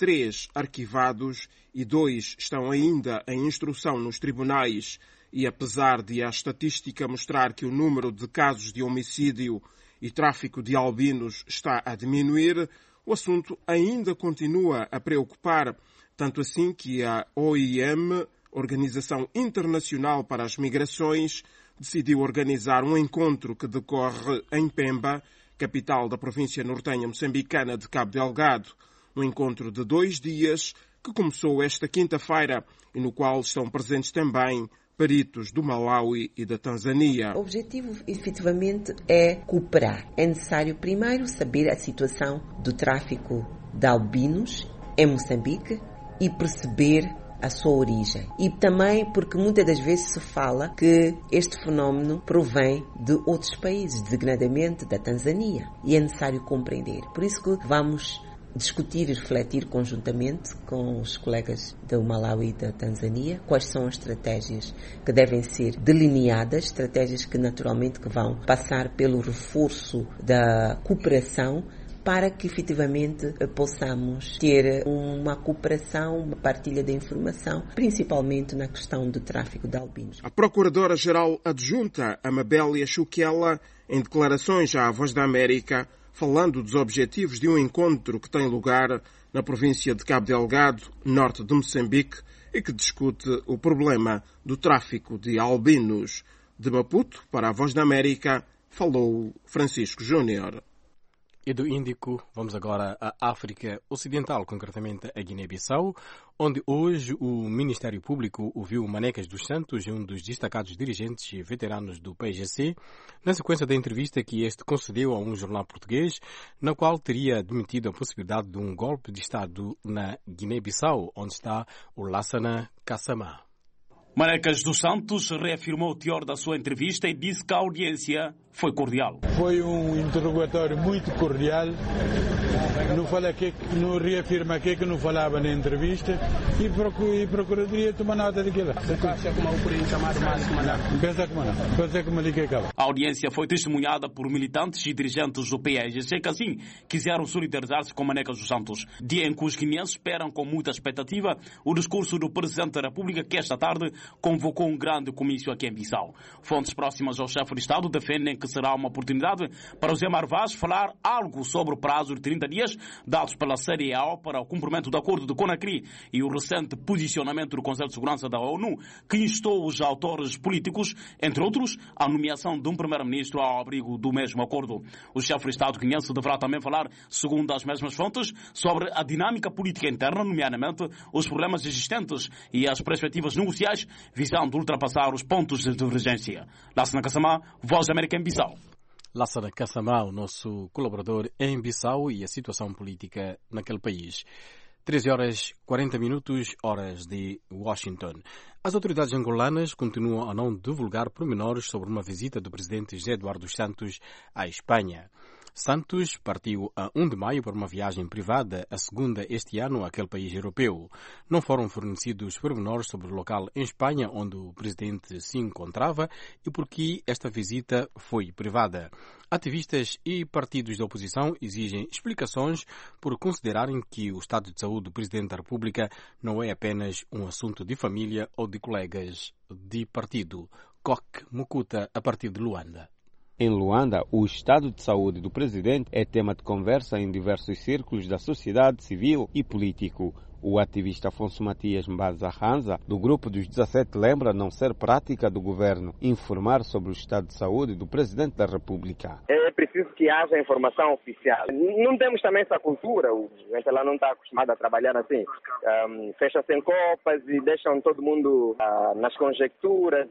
3 arquivados e 2 estão ainda em instrução nos tribunais. E apesar de a estatística mostrar que o número de casos de homicídio e tráfico de albinos está a diminuir, o assunto ainda continua a preocupar, tanto assim que a OIM, Organização Internacional para as Migrações, decidiu organizar um encontro que decorre em Pemba, capital da província nortenha moçambicana de Cabo Delgado. Um encontro de 2 dias que começou esta quinta-feira e no qual estão presentes também peritos do Malawi e da Tanzânia. O objetivo, efetivamente, é cooperar. É necessário, primeiro, saber a situação do tráfico de albinos em Moçambique e perceber a sua origem. E também porque muitas das vezes se fala que este fenómeno provém de outros países, designadamente da Tanzânia. E é necessário compreender. Por isso que vamos discutir e refletir conjuntamente com os colegas do Malawi e da Tanzânia quais são as estratégias que devem ser delineadas, estratégias que naturalmente que vão passar pelo reforço da cooperação para que efetivamente possamos ter uma cooperação, uma partilha de informação, principalmente na questão do tráfico de albinos. A Procuradora-Geral Adjunta Amabélia Chuquela, em declarações à Voz da América, falando dos objetivos de um encontro que tem lugar na província de Cabo Delgado, norte de Moçambique, e que discute o problema do tráfico de albinos. De Maputo, para a Voz da América, falou Francisco Júnior. E do Índico, vamos agora à África Ocidental, concretamente a Guiné-Bissau, onde hoje o Ministério Público ouviu Manecas dos Santos, um dos destacados dirigentes e veteranos do PAIGC, na sequência da entrevista que este concedeu a um jornal português, na qual teria admitido a possibilidade de um golpe de Estado na Guiné-Bissau, onde está o Lassana Kasama. Manecas dos Santos reafirmou o teor da sua entrevista e disse que a audiência foi cordial. Foi um interrogatório muito cordial. Não reafirma aqui que não falava na entrevista e procuradoria tomar nota daquilo. Pensa que me acaba. A audiência foi testemunhada por militantes e dirigentes do PAIGC que assim quiseram solidarizar-se com Manecas dos Santos. Dia em que os guineenses esperam com muita expectativa o discurso do Presidente da República que esta tarde convocou um grande comício aqui em Bissau. Fontes próximas ao chefe de Estado defendem que será uma oportunidade para o Zé Marvaz falar algo sobre o prazo de 30 dias dados pela CEDEAO para o cumprimento do acordo de Conakry e o recente posicionamento do Conselho de Segurança da ONU que instou os autores políticos, entre outros, a nomeação de um primeiro-ministro ao abrigo do mesmo acordo. O chefe de Estado guineense deverá também falar, segundo as mesmas fontes, sobre a dinâmica política interna, nomeadamente os problemas existentes e as perspectivas negociais visando ultrapassar os pontos de divergência. Lassana Kasama, Voz da América em Bissau. Lassana Kasama, o nosso colaborador em Bissau e a situação política naquele país. 13h40, horas de Washington. As autoridades angolanas continuam a não divulgar pormenores sobre uma visita do presidente José Eduardo dos Santos à Espanha. Santos partiu a 1 de maio para uma viagem privada, a segunda este ano àquele país europeu. Não foram fornecidos pormenores sobre o local em Espanha onde o presidente se encontrava e por que esta visita foi privada. Ativistas e partidos da oposição exigem explicações por considerarem que o estado de saúde do Presidente da República não é apenas um assunto de família ou de colegas de partido. Koke Mukuta, a partir de Luanda. Em Luanda, o estado de saúde do presidente é tema de conversa em diversos círculos da sociedade civil e político. O ativista Afonso Matias Mbaza Hanza, do Grupo dos 17, lembra não ser prática do governo informar sobre o estado de saúde do Presidente da República. É preciso que haja informação oficial. Não temos também essa cultura, o gente lá não está acostumado a trabalhar assim. Fecha-se em copas e deixam todo mundo nas conjecturas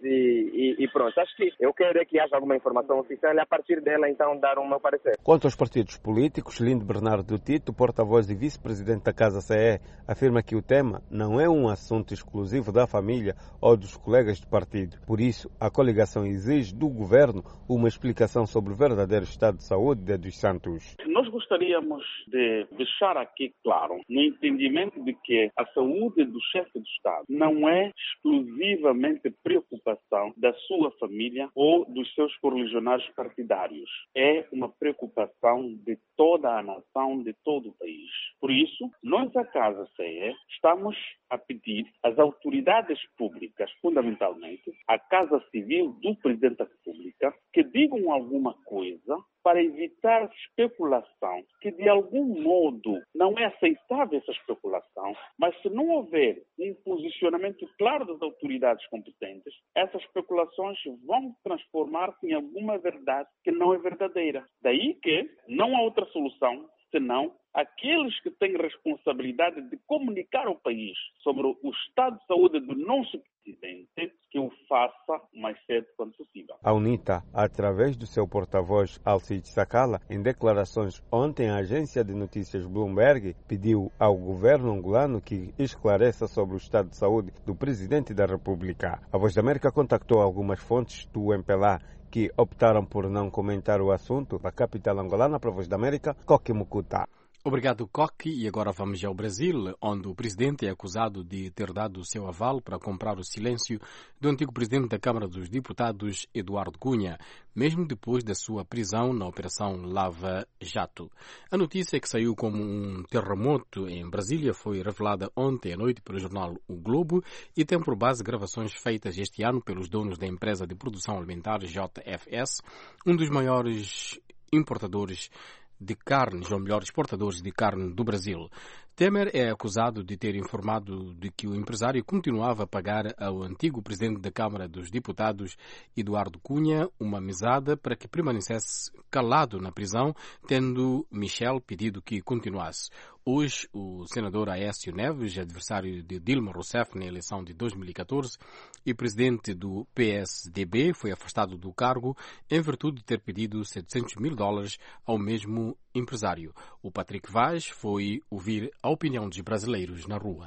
e pronto. Acho que eu quero é que haja alguma informação oficial e a partir dela então dar o meu parecer. Quanto aos partidos políticos, Lindo Bernardo Tito, porta-voz e vice-presidente da Casa CE, afirma que o tema não é um assunto exclusivo da família ou dos colegas de partido. Por isso, a coligação exige do governo uma explicação sobre o verdadeiro estado de saúde de dos Santos. Nós gostaríamos de deixar aqui claro, no entendimento de que a saúde do chefe de Estado não é exclusivamente preocupação da sua família ou dos seus correligionários partidários. É uma preocupação de toda a nação, de todo o país. Por isso, nós, a Casa CE, estamos a pedir às autoridades públicas, fundamentalmente, à Casa Civil do Presidente da República, que digam alguma coisa para evitar especulação, que de algum modo não é aceitável essa especulação, mas se não houver um posicionamento claro das autoridades competentes, essas especulações vão transformar-se em alguma verdade que não é verdadeira. Daí que não há outra solução senão aqueles que têm responsabilidade de comunicar ao país sobre o estado de saúde do nosso presidente, que o faça o mais cedo quanto possível. A UNITA, através do seu porta-voz Alcide Sakala, em declarações ontem à agência de notícias Bloomberg, pediu ao governo angolano que esclareça sobre o estado de saúde do presidente da República. A Voz da América contactou algumas fontes do MPLA que optaram por não comentar o assunto. Da capital angolana para a Voz da América, Koke Mukuta. Obrigado, Koke. E agora vamos ao Brasil, onde o presidente é acusado de ter dado o seu aval para comprar o silêncio do antigo presidente da Câmara dos Deputados, Eduardo Cunha, mesmo depois da sua prisão na Operação Lava Jato. A notícia que saiu como um terremoto em Brasília foi revelada ontem à noite pelo jornal O Globo e tem por base gravações feitas este ano pelos donos da empresa de produção alimentar JFS, um dos maiores importadores de carnes, ou melhor, exportadores de carne do Brasil. Temer é acusado de ter informado de que o empresário continuava a pagar ao antigo presidente da Câmara dos Deputados, Eduardo Cunha, uma mesada para que permanecesse calado na prisão, tendo Michel pedido que continuasse. Hoje, o senador Aécio Neves, adversário de Dilma Rousseff na eleição de 2014 e presidente do PSDB, foi afastado do cargo em virtude de ter pedido $700 mil ao mesmo empresário. O Patrick Vaz foi ouvir a opinião dos brasileiros na rua.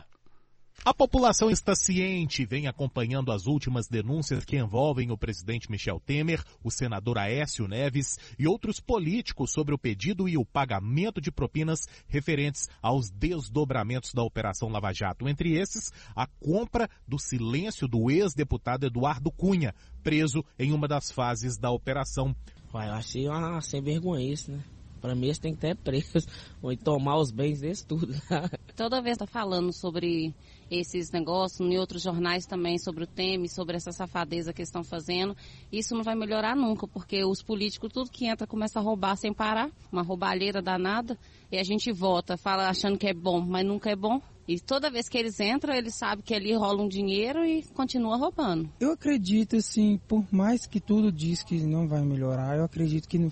A população está ciente e vem acompanhando as últimas denúncias que envolvem o presidente Michel Temer, o senador Aécio Neves e outros políticos sobre o pedido e o pagamento de propinas referentes aos desdobramentos da Operação Lava Jato. Entre esses, a compra do silêncio do ex-deputado Eduardo Cunha, preso em uma das fases da operação. Eu achei uma sem vergonha isso, né? Para mim, eles têm que ter preso ou tomar os bens desse tudo. Toda vez está falando sobre esses negócios, em outros jornais também, sobre o Temer, sobre essa safadeza que estão fazendo. Isso não vai melhorar nunca, porque os políticos, tudo que entra, começa a roubar sem parar. Uma roubalheira danada. E a gente vota, fala achando que é bom, mas nunca é bom. E toda vez que eles entram, eles sabem que ali rola um dinheiro e continua roubando. Eu acredito, assim, por mais que tudo diz que não vai melhorar, eu acredito que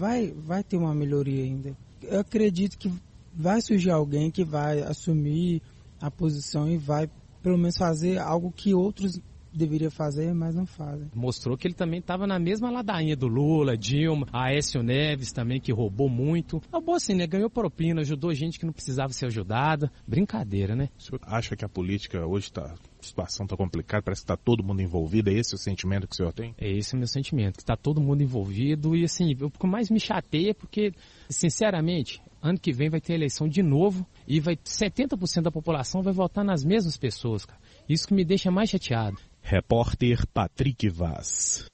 vai ter uma melhoria ainda. Eu acredito que vai surgir alguém que vai assumir a posição e vai, pelo menos, fazer algo que outros deveria fazer, mas não fazem. Mostrou que ele também estava na mesma ladainha do Lula, Dilma, Aécio Neves também, que roubou muito. É bom assim, né? Ganhou propina, ajudou gente que não precisava ser ajudada. Brincadeira, né? O senhor acha que a política hoje a situação está complicada, parece que está todo mundo envolvido? É esse o sentimento que o senhor tem? É esse o meu sentimento, que está todo mundo envolvido. E assim, o que mais me chateia é porque, sinceramente, ano que vem vai ter eleição de novo e 70% da população vai votar nas mesmas pessoas, cara. Isso que me deixa mais chateado. Repórter Patrick Vaz.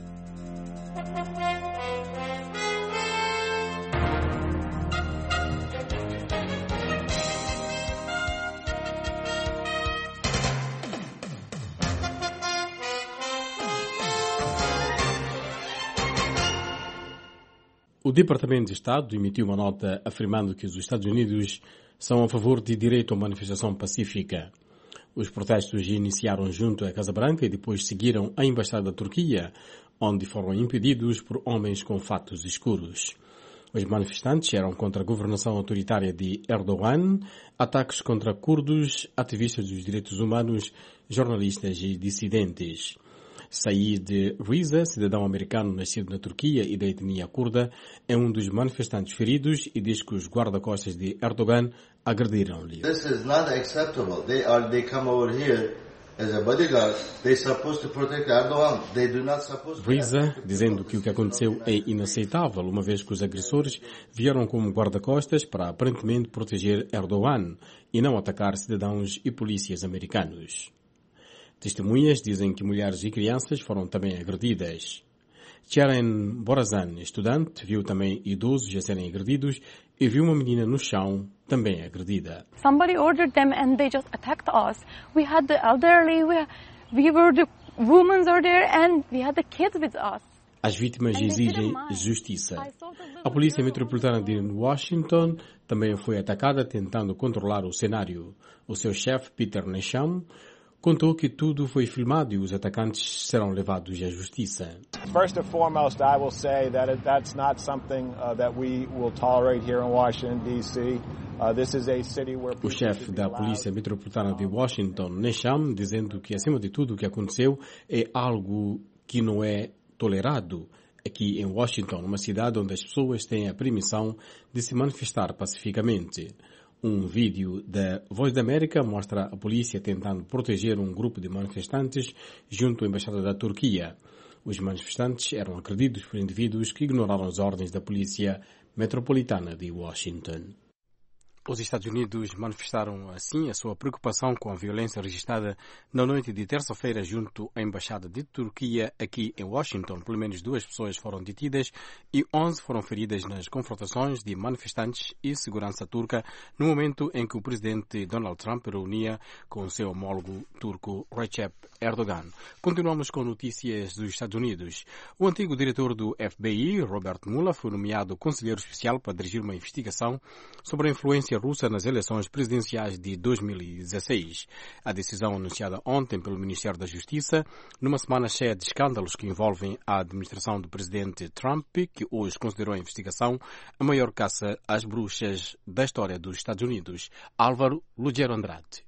O Departamento de Estado emitiu uma nota afirmando que os Estados Unidos são a favor de direito à manifestação pacífica. Os protestos iniciaram junto à Casa Branca e depois seguiram à Embaixada da Turquia, onde foram impedidos por homens com fatos escuros. Os manifestantes eram contra a governação autoritária de Erdogan, ataques contra curdos, ativistas dos direitos humanos, jornalistas e dissidentes. Said Riza, cidadão americano nascido na Turquia e da etnia curda, é um dos manifestantes feridos e diz que os guarda-costas de Erdogan agrediram-lhe. This is not acceptable. They come over here as a bodyguard. They're supposed to protect Erdogan. They do not supposed to. Riza, dizendo que o que aconteceu é inaceitável, uma vez que os agressores vieram como guarda-costas para aparentemente proteger Erdogan e não atacar cidadãos e polícias americanos. Testemunhas dizem que mulheres e crianças foram também agredidas. Cheren Borazan, estudante, viu também idosos a serem agredidos e viu uma menina no chão também agredida. Somebody ordered them and they just attacked us. We had the elderly, we were the women are there and we had the kids with us. As vítimas exigem justiça. A Polícia Metropolitana de Washington também foi atacada tentando controlar o cenário. O seu chefe, Peter Nesham, contou que tudo foi filmado e os atacantes serão levados à justiça. First and foremost, I will say that that's not something that we will tolerate here in Washington D.C. This is a city where o chefe da Polícia Metropolitana de Washington, Nesham, dizendo que acima de tudo o que aconteceu é algo que não é tolerado aqui em Washington, uma cidade onde as pessoas têm a permissão de se manifestar pacificamente. Um vídeo da Voz da América mostra a polícia tentando proteger um grupo de manifestantes junto à Embaixada da Turquia. Os manifestantes eram agredidos por indivíduos que ignoraram as ordens da Polícia Metropolitana de Washington. Os Estados Unidos manifestaram assim a sua preocupação com a violência registrada na noite de terça-feira junto à Embaixada de Turquia aqui em Washington. Pelo menos 2 pessoas foram detidas e 11 foram feridas nas confrontações de manifestantes e segurança turca no momento em que o presidente Donald Trump reunia com o seu homólogo turco Recep Erdogan. Continuamos com notícias dos Estados Unidos. O antigo diretor do FBI, Robert Mueller, foi nomeado conselheiro especial para dirigir uma investigação sobre a influência russa nas eleições presidenciais de 2016. A decisão anunciada ontem pelo Ministério da Justiça, numa semana cheia de escândalos que envolvem a administração do presidente Trump, que hoje considerou a investigação a maior caça às bruxas da história dos Estados Unidos. Álvaro Lugero Andrade.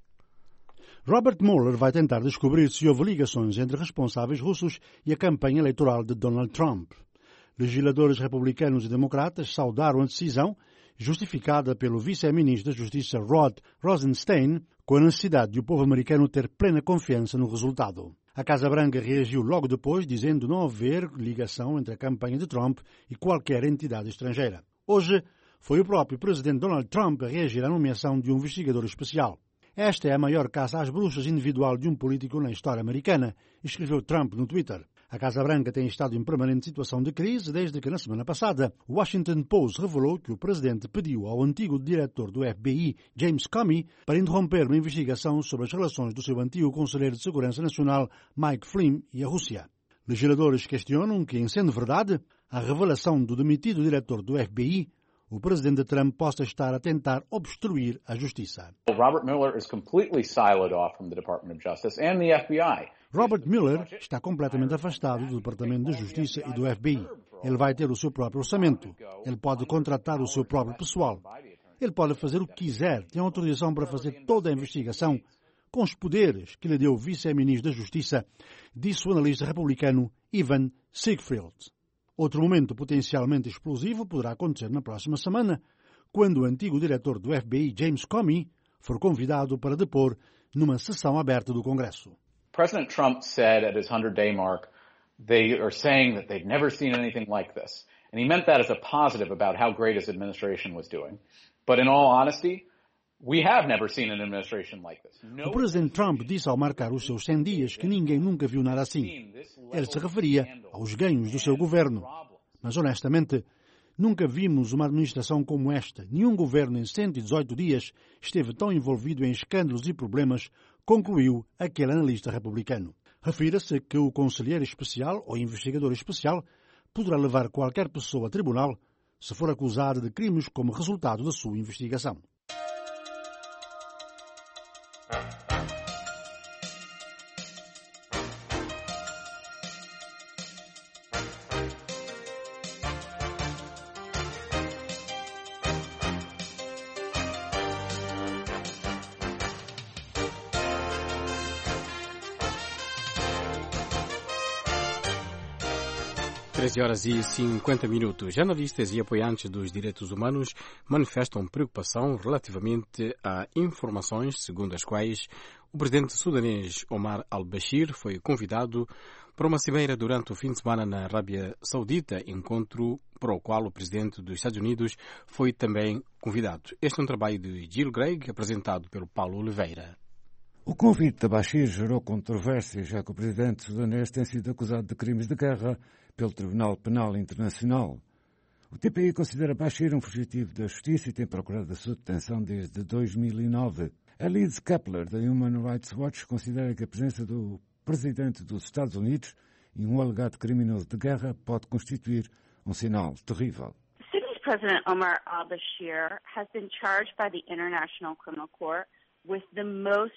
Robert Mueller vai tentar descobrir se houve ligações entre responsáveis russos e a campanha eleitoral de Donald Trump. Legisladores republicanos e democratas saudaram a decisão, justificada pelo vice-ministro da Justiça Rod Rosenstein, com a necessidade de o povo americano ter plena confiança no resultado. A Casa Branca reagiu logo depois, dizendo não haver ligação entre a campanha de Trump e qualquer entidade estrangeira. Hoje, foi o próprio presidente Donald Trump a reagir à nomeação de um investigador especial. Esta é a maior caça às bruxas individual de um político na história americana, escreveu Trump no Twitter. A Casa Branca tem estado em permanente situação de crise desde que, na semana passada, o Washington Post revelou que o presidente pediu ao antigo diretor do FBI, James Comey, para interromper uma investigação sobre as relações do seu antigo conselheiro de Segurança Nacional, Mike Flynn, e a Rússia. Legisladores questionam que, em sendo verdade, a revelação do demitido diretor do FBI, o presidente Trump possa estar a tentar obstruir a justiça. Robert Mueller is completely siloed off from the Department of Justice and the FBI. Robert Mueller está completamente afastado do Departamento de Justiça e do FBI. Ele vai ter o seu próprio orçamento. Ele pode contratar o seu próprio pessoal. Ele pode fazer o que quiser. Tem autorização para fazer toda a investigação, com os poderes que lhe deu o vice-ministro da Justiça, disse o analista republicano Evan Siegfried. Outro momento potencialmente explosivo poderá acontecer na próxima semana, quando o antigo diretor do FBI, James Comey, for convidado para depor numa sessão aberta do Congresso. President Trump said at his 100-day mark, they are saying that they've never seen anything like this. And he meant that as a positive about how great his administration was doing. But in all honesty, we have never seen an administration like this. O presidente Trump disse ao marcar os seus 100 dias que ninguém nunca viu nada assim. Ele se referia aos ganhos do seu governo. Mas, honestamente, nunca vimos uma administração como esta. Nenhum governo em 118 dias esteve tão envolvido em escândalos e problemas, concluiu aquele analista republicano. Refira-se que o conselheiro especial ou investigador especial poderá levar qualquer pessoa a tribunal se for acusada de crimes como resultado da sua investigação. Horas e 50 minutos. Jornalistas e apoiantes dos direitos humanos manifestam preocupação relativamente a informações segundo as quais o presidente sudanês Omar al-Bashir foi convidado para uma cimeira durante o fim de semana na Arábia Saudita, encontro para o qual o presidente dos Estados Unidos foi também convidado. Este é um trabalho de Jill Gregg, apresentado pelo Paulo Oliveira. O convite de Bashir gerou controvérsia, já que o presidente sudanês tem sido acusado de crimes de guerra pelo Tribunal Penal Internacional. O TPI considera Bashir um fugitivo da justiça e tem procurado a sua detenção desde 2009. A Liz Kepler, da Human Rights Watch, considera que a presença do presidente dos Estados Unidos e um alegado criminoso de guerra pode constituir um sinal terrível. Sudanese President Omar al-Bashir has been charged by the International Criminal Court with the most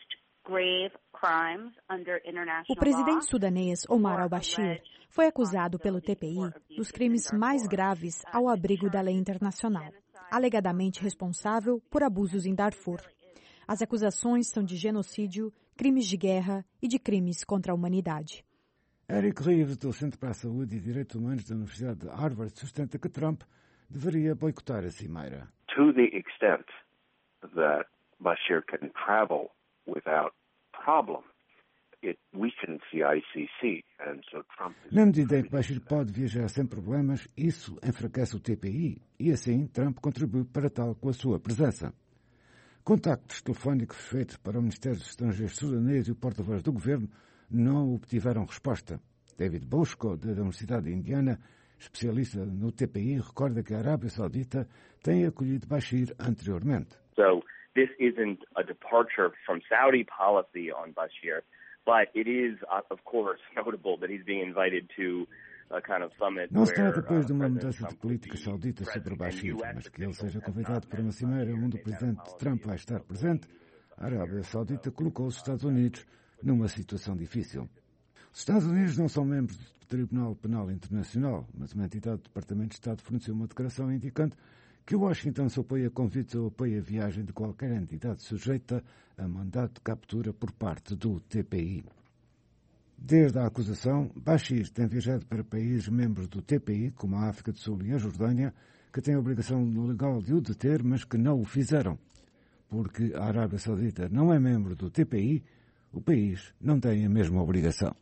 O presidente sudanês Omar al-Bashir foi acusado pelo TPI dos crimes mais graves ao abrigo da lei internacional, alegadamente responsável por abusos em Darfur. As acusações são de genocídio, crimes de guerra e de crimes contra a humanidade. Eric Reeves, do Centro para a Saúde e Direitos Humanos da Universidade de Harvard, sustenta que Trump deveria boicotar a cimeira. To the extent that Bashir can travel without problem, it weakens the ICC, and so Trump. Na medida em que Bashir pode viajar sem problemas, isso enfraquece o TPI e assim Trump contribui para tal com a sua presença. Contactos telefónicos feitos para o Ministério dos Estrangeiros sudanês e o porta-voz do governo não obtiveram resposta. David Boschko, da Universidade de Indiana, especialista no TPI, recorda que a Arábia Saudita tem acolhido Bashir anteriormente. This isn't a departure from Saudi policy on Bashir, but it is, of course, notable that he's being invited to a kind of summit. Não se trata depois de uma mudança de política saudita sobre Bashir, mas que ele seja convidado para uma cimeira onde o presidente Trump vai estar presente. A Arábia Saudita colocou os Estados Unidos numa situação difícil. Os Estados Unidos não são membros do Tribunal Penal Internacional, mas uma entidade do Departamento de Estado forneceu uma declaração indicando que Washington se opõe a convites ou apoia a viagem de qualquer entidade sujeita a mandato de captura por parte do TPI. Desde a acusação, Bashir tem viajado para países membros do TPI, como a África do Sul e a Jordânia, que têm a obrigação legal de o deter, mas que não o fizeram. Porque a Arábia Saudita não é membro do TPI, o país não tem a mesma obrigação.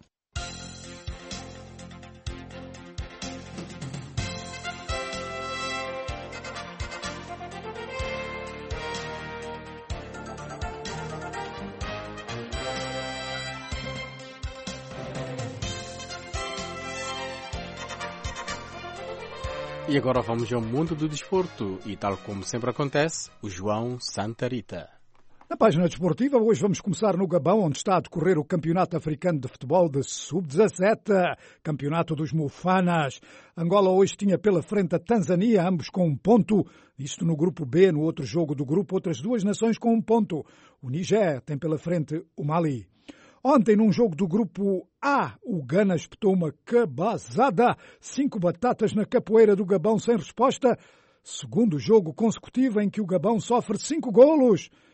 E agora vamos ao mundo do desporto e, tal como sempre acontece, o João Santa Rita. Na página desportiva, hoje vamos começar no Gabão, onde está a decorrer o Campeonato Africano de Futebol de Sub-17, Campeonato dos Mofanas. Angola hoje tinha pela frente a Tanzânia, ambos com um ponto. Isto no grupo B, no outro jogo do grupo, outras duas nações com um ponto. O Niger tem pela frente o Mali. Ontem, num jogo do grupo A, o Ghana espetou uma cabazada. 5 batatas na capoeira do Gabão sem resposta. Segundo jogo consecutivo em que o Gabão sofre 5 golos.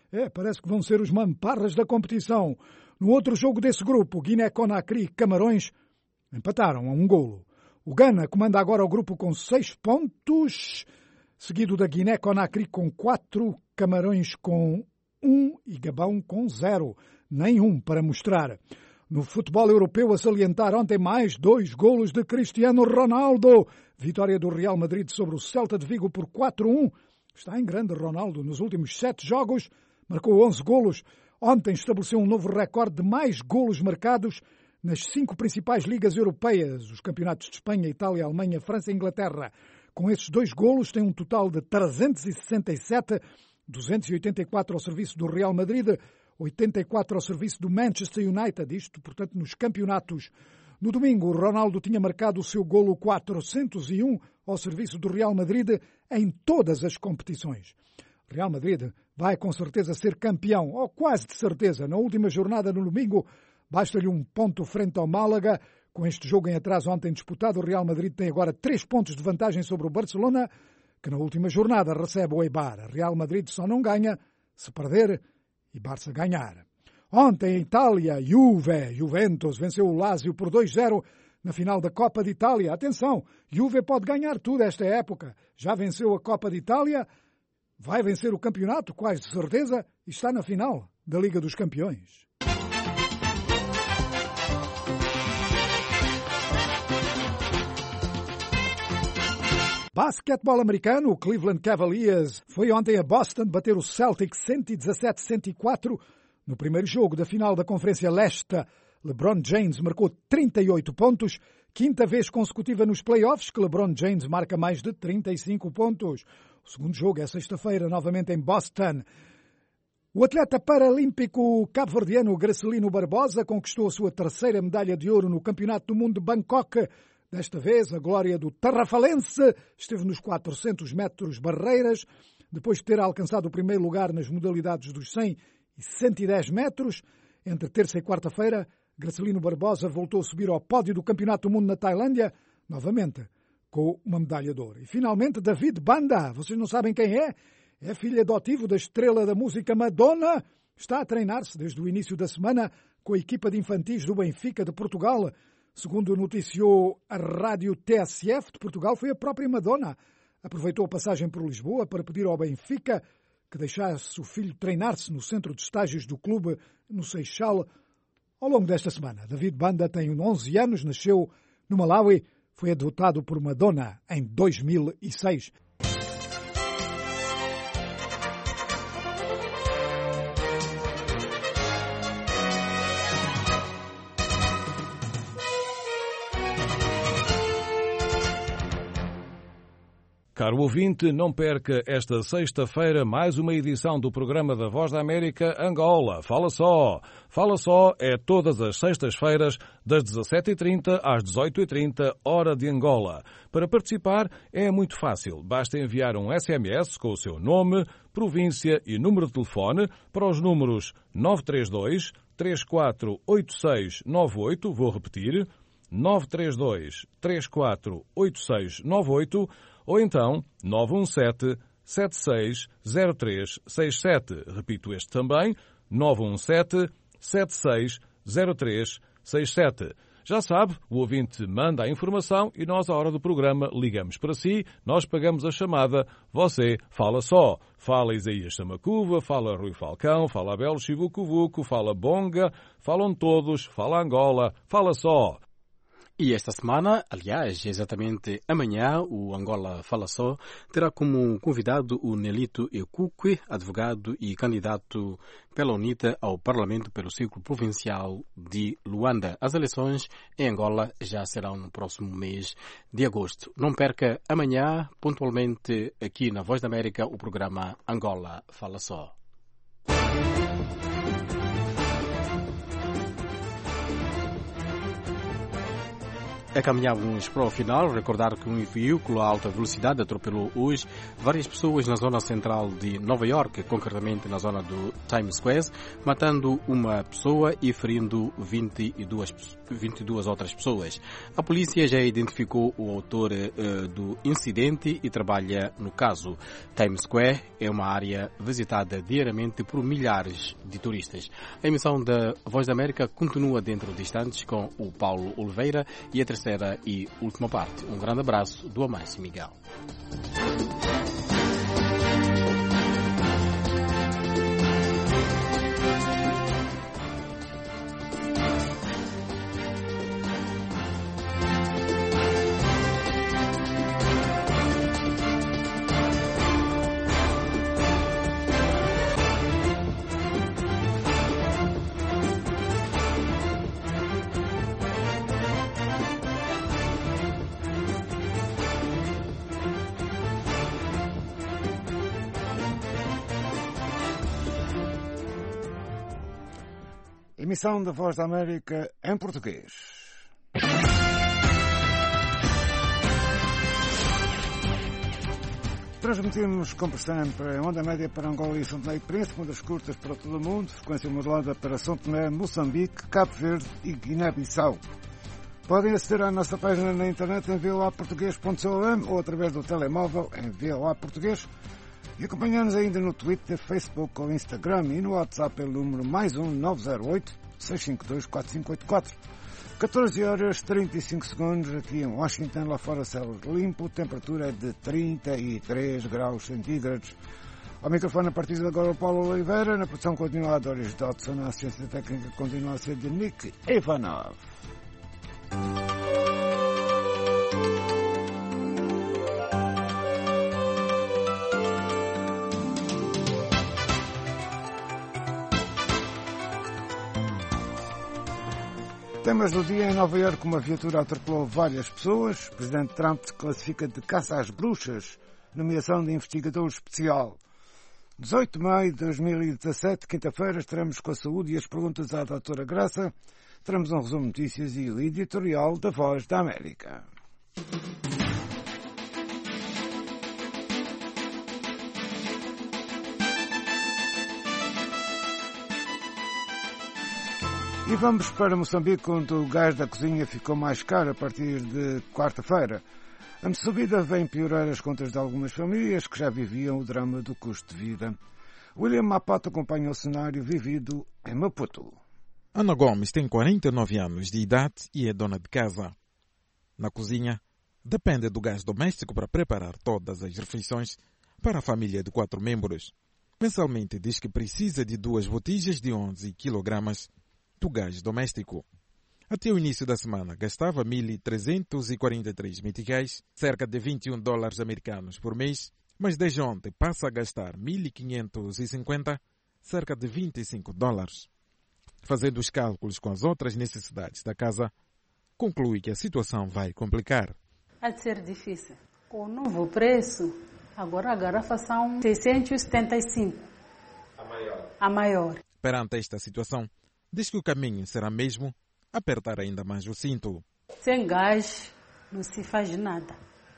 Parece que vão ser os mamparras da competição. No outro jogo desse grupo, Guiné-Conakry e Camarões empataram a 1 golo. O Ghana comanda agora o grupo com 6 pontos, seguido da Guiné-Conakry com 4, Camarões com 1 e Gabão com 0. Nenhum para mostrar. No futebol europeu, a salientar ontem mais 2 golos de Cristiano Ronaldo. Vitória do Real Madrid sobre o Celta de Vigo por 4-1. Está em grande Ronaldo. Nos últimos 7 jogos, marcou 11 golos. Ontem estabeleceu um novo recorde de mais golos marcados nas 5 principais ligas europeias, os campeonatos de Espanha, Itália, Alemanha, França e Inglaterra. Com esses 2 golos, tem um total de 367, 284 ao serviço do Real Madrid, 84 ao serviço do Manchester United, isto, portanto, nos campeonatos. No domingo, Ronaldo tinha marcado o seu golo 401 ao serviço do Real Madrid em todas as competições. Real Madrid vai com certeza ser campeão, ou quase de certeza. Na última jornada, no domingo, basta-lhe um ponto frente ao Málaga. Com este jogo em atraso ontem disputado, o Real Madrid tem agora 3 pontos de vantagem sobre o Barcelona, que na última jornada recebe o Eibar. Real Madrid só não ganha se perder e Barça ganhar. Ontem, em Itália, Juventus venceu o Lazio por 2-0 na final da Copa de Itália. Atenção, Juve pode ganhar tudo esta época. Já venceu a Copa de Itália, vai vencer o campeonato, quase de certeza, e está na final da Liga dos Campeões. Basquetebol americano, o Cleveland Cavaliers foi ontem a Boston bater o Celtics 117-104 no primeiro jogo da final da Conferência Leste. LeBron James marcou 38 pontos, 5ª vez consecutiva nos playoffs que LeBron James marca mais de 35 pontos. O segundo jogo é sexta-feira, novamente em Boston. O atleta paralímpico cabo-verdiano Gracelino Barbosa conquistou a sua 3ª medalha de ouro no Campeonato do Mundo de Bangkok. Desta vez, a glória do tarrafalense esteve nos 400 metros barreiras, depois de ter alcançado o primeiro lugar nas modalidades dos 100 e 110 metros. Entre terça e quarta-feira, Gracelino Barbosa voltou a subir ao pódio do Campeonato do Mundo na Tailândia, novamente com uma medalha de ouro. E finalmente, David Banda, vocês não sabem quem é? É filho adotivo da estrela da música Madonna. Está a treinar-se desde o início da semana com a equipa de infantis do Benfica de Portugal. Segundo noticiou a rádio TSF de Portugal, foi a própria Madonna. Aproveitou a passagem por Lisboa para pedir ao Benfica que deixasse o filho treinar-se no centro de estágios do clube no Seixal ao longo desta semana. David Banda tem 11 anos, nasceu no Malawi, foi adotado por Madonna em 2006. Caro ouvinte, não perca esta sexta-feira mais uma edição do programa da Voz da América Angola. Fala Só! Fala Só é todas as sextas-feiras, das 17h30 às 18h30, hora de Angola. Para participar é muito fácil. Basta enviar um SMS com o seu nome, província e número de telefone para os números 932 348698, vou repetir, 932 348698, ou então 917-760367. Repito este também, 917-760367. Já sabe, o ouvinte manda a informação e nós, à hora do programa, ligamos para si, nós pagamos a chamada, você fala só. Fala Isaías Samacuva, fala Rui Falcão, fala Abel Chivucuvuco, fala Bonga, falam todos, fala Angola, fala só. E esta semana, aliás, exatamente amanhã, o Angola Fala Só terá como convidado o Nelito Ekuque, advogado e candidato pela UNITA ao Parlamento pelo Círculo Provincial de Luanda. As eleições em Angola já serão no próximo mês de agosto. Não perca amanhã, pontualmente aqui na Voz da América, o programa Angola Fala Só. Caminhávamos para o final. Recordar que um veículo a alta velocidade atropelou hoje várias pessoas na zona central de Nova York, concretamente na zona do Times Square, matando uma pessoa e ferindo 22 outras pessoas. A polícia já identificou o autor do incidente e trabalha no caso. Times Square é uma área visitada diariamente por milhares de turistas. A emissão da Voz da América continua dentro de instantes com o Paulo Oliveira e a terceira e última parte. Um grande abraço do Amácio Miguel. Emissão da Voz da América em português. Transmitimos, como sempre, em onda média para Angola e São Tomé e Príncipe, ondas curtas para todo o mundo, frequência modulada para São Tomé, Moçambique, Cabo Verde e Guiné-Bissau. Podem aceder à nossa página na internet em voaportugues.com ou através do telemóvel em VOA Português. E acompanhamos ainda no Twitter, Facebook ou Instagram e no WhatsApp pelo número +1 908 652 4584. 14 horas 35 segundos aqui em Washington, lá fora céu limpo, temperatura é de 33 graus centígrados. Ao microfone a partir de agora o Paulo Oliveira, na produção continua a Doris Dodson, a assistência técnica continua a ser de Nick Ivanov. Temas do dia: em Nova Iorque, uma viatura atropelou várias pessoas. O presidente Trump se classifica de caça às bruxas, nomeação de investigador especial. 18 de maio de 2017, quinta-feira, estaremos com a saúde e as perguntas à doutora Graça. Teremos um resumo de notícias e o editorial da Voz da América. E vamos para Moçambique, onde o gás da cozinha ficou mais caro a partir de quarta-feira. A subida vem piorar as contas de algumas famílias que já viviam o drama do custo de vida. William Mapato acompanha o cenário vivido em Maputo. Ana Gomes tem 49 anos de idade e é dona de casa. Na cozinha, depende do gás doméstico para preparar todas as refeições para a família de 4 membros. Mensalmente diz que precisa de 2 botijas de 11 kg do gás doméstico. Até o início da semana gastava 1.343 meticais, cerca de $21 americanos por mês, mas desde ontem passa a gastar 1.550, cerca de $25. Fazendo os cálculos com as outras necessidades da casa, conclui que a situação vai complicar. Há de ser difícil. Com o novo preço, agora a garrafa são 675. A maior. Perante esta situação, diz que o caminho será mesmo apertar ainda mais o cinto. Sem gás não se faz nada.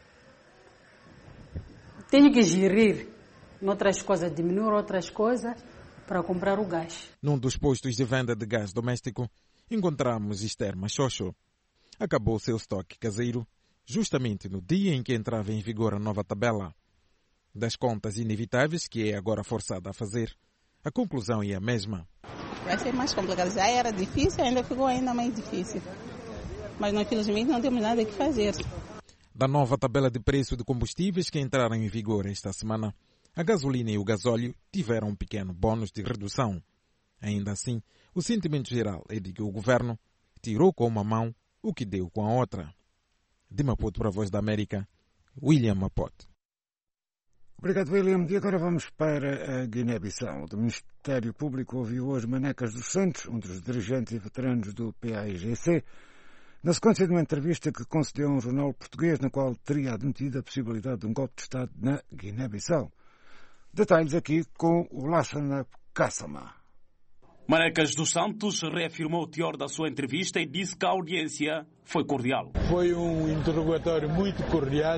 Tenho que gerir outras coisas, diminuir outras coisas para comprar o gás. Num dos postos de venda de gás doméstico, encontramos Esther Machocho. Acabou seu estoque caseiro justamente no dia em que entrava em vigor a nova tabela. Das contas inevitáveis que é agora forçada a fazer, a conclusão é a mesma. Vai ser mais complicado. Já era difícil, ainda ficou ainda mais difícil. Mas, infelizmente, não temos nada que fazer. Da nova tabela de preço de combustíveis que entraram em vigor esta semana, a gasolina e o gasóleo tiveram um pequeno bônus de redução. Ainda assim, o sentimento geral é de que o governo tirou com uma mão o que deu com a outra. De Maputo para a Voz da América, William Maputo. Obrigado, William. E agora vamos para a Guiné-Bissau. O Ministério Público ouviu hoje Manecas dos Santos, um dos dirigentes e veteranos do PAIGC, na sequência de uma entrevista que concedeu a um jornal português, na qual teria admitido a possibilidade de um golpe de Estado na Guiné-Bissau. Detalhes aqui com o Lassana Kassama. Manecas dos Santos reafirmou o teor da sua entrevista e disse que a audiência foi cordial. Foi um interrogatório muito cordial.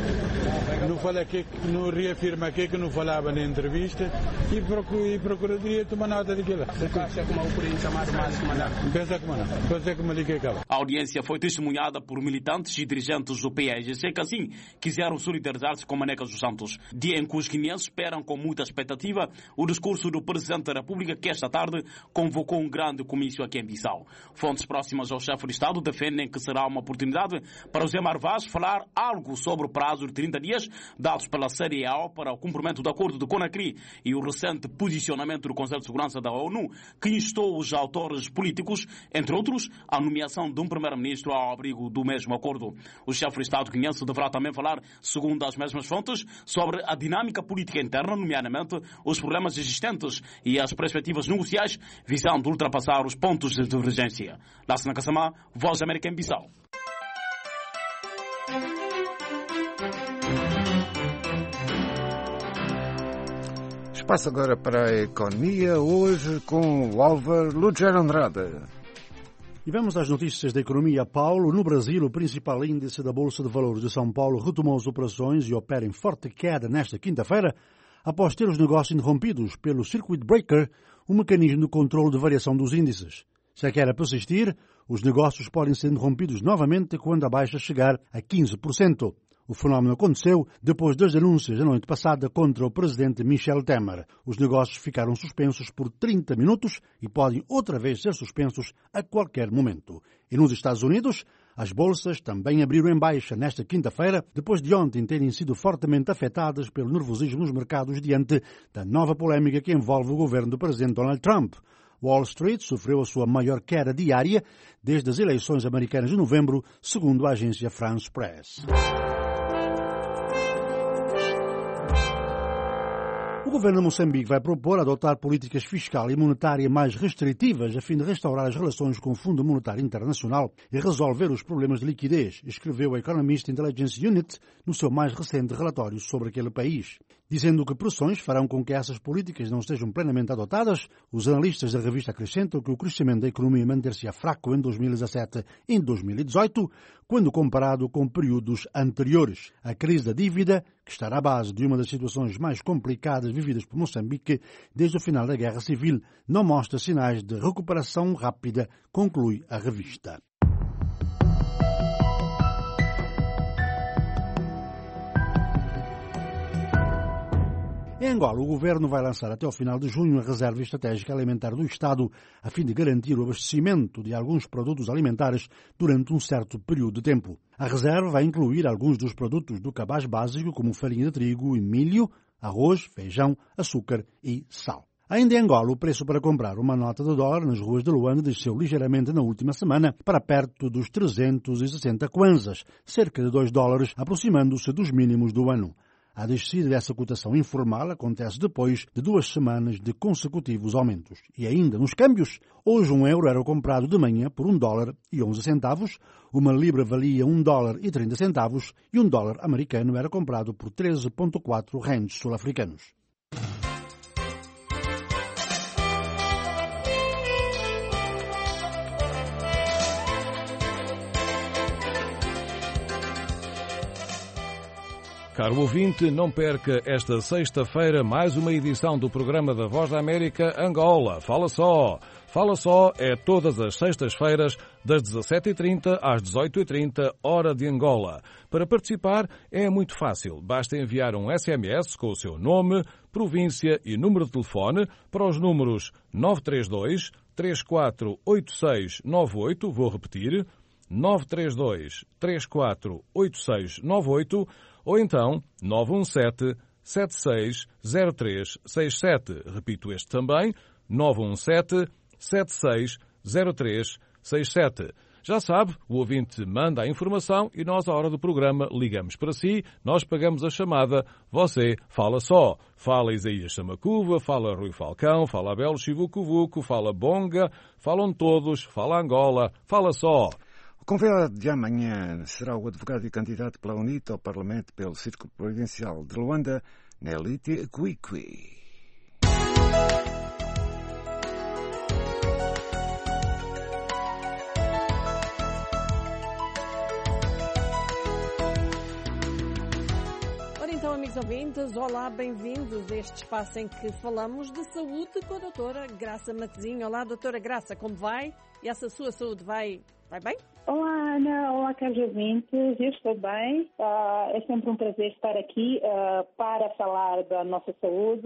Não reafirma aqui que não falava na entrevista e procuradoria tomar nota daquilo. Pensa que me acaba. A audiência foi testemunhada por militantes e dirigentes do PAIGC que assim quiseram solidarizar-se com Maneca dos Santos. Dia em que os guineenses esperam com muita expectativa o discurso do Presidente da República, que esta tarde convocou um grande comício aqui em Bissau. Fontes próximas ao chefe de Estado defendem que será uma oportunidade para o Zé Marvaz falar algo sobre o prazo de 30 dias dados pela CEDEAO para o cumprimento do acordo de Conakry e o recente posicionamento do Conselho de Segurança da ONU, que instou os autores políticos, entre outros, à nomeação de um primeiro-ministro ao abrigo do mesmo acordo. O chefe de Estado guineense deverá também falar, segundo as mesmas fontes, sobre a dinâmica política interna, nomeadamente os problemas existentes e as perspectivas negociais, visando ultrapassar os pontos de divergência. Lassana Kassamá, Voz da América em Bissau. Espaço agora para a economia, hoje com o Álvaro Lugero Andrade. E vamos às notícias da economia. Paulo, no Brasil, o principal índice da Bolsa de Valores de São Paulo retomou as operações e opera em forte queda nesta quinta-feira, após ter os negócios interrompidos pelo Circuit Breaker, um mecanismo de controle de variação dos índices. Se a queda persistir, os negócios podem ser interrompidos novamente quando a baixa chegar a 15%. O fenómeno aconteceu depois das denúncias da noite passada contra o presidente Michel Temer. Os negócios ficaram suspensos por 30 minutos e podem outra vez ser suspensos a qualquer momento. E nos Estados Unidos, as bolsas também abriram em baixa nesta quinta-feira, depois de ontem terem sido fortemente afetadas pelo nervosismo nos mercados diante da nova polémica que envolve o governo do presidente Donald Trump. Wall Street sofreu a sua maior queda diária desde as eleições americanas de novembro, segundo a agência France Press. O governo de Moçambique vai propor adotar políticas fiscal e monetária mais restritivas a fim de restaurar as relações com o Fundo Monetário Internacional e resolver os problemas de liquidez, escreveu a Economist Intelligence Unit no seu mais recente relatório sobre aquele país. Dizendo que pressões farão com que essas políticas não sejam plenamente adotadas, os analistas da revista acrescentam que o crescimento da economia manter-se-á fraco em 2017 e em 2018, quando comparado com períodos anteriores. A crise da dívida, que estará à base de uma das situações mais complicadas vividas por Moçambique desde o final da Guerra Civil, não mostra sinais de recuperação rápida, conclui a revista. Em Angola, o governo vai lançar até ao final de junho a Reserva Estratégica Alimentar do Estado, a fim de garantir o abastecimento de alguns produtos alimentares durante um certo período de tempo. A reserva vai incluir alguns dos produtos do cabaz básico, como farinha de trigo e milho, arroz, feijão, açúcar e sal. Ainda em Angola, o preço para comprar uma nota de dólar nas ruas de Luanda desceu ligeiramente na última semana para perto dos 360 kwanzas, cerca de $2, aproximando-se dos mínimos do ano. A descida dessa cotação informal acontece depois de 2 semanas de consecutivos aumentos. E ainda nos câmbios, hoje um euro era comprado de manhã por $1,11, uma libra valia $1,30 e um dólar americano era comprado por 13,4 rands sul-africanos. Caro ouvinte, não perca esta sexta-feira mais uma edição do programa da Voz da América Angola. Fala só! Fala só é todas as sextas-feiras, das 17h30 às 18h30, hora de Angola. Para participar é muito fácil. Basta enviar um SMS com o seu nome, província e número de telefone para os números 932 348698, vou repetir, 932 348698, ou então 917-760367. Repito este também, 917-760367. Já sabe, o ouvinte manda a informação e nós, à hora do programa, ligamos para si, nós pagamos a chamada, você fala só. Fala Isaías Samacuva, fala Rui Falcão, fala Abel Chivucuvuco, fala Bonga, falam todos, fala Angola, fala só. O convidado de amanhã será o advogado e candidato pela UNITA ao Parlamento pelo Círculo Provincial de Luanda, Nelite Kwikwi. ouvintes, olá, bem-vindos a este espaço em que falamos de saúde com a doutora Graça Matezinho. Olá, doutora Graça, como vai? E essa sua saúde vai bem? Olá, Ana. Olá, caros ouvintes. Eu estou bem. É sempre um prazer estar aqui para falar da nossa saúde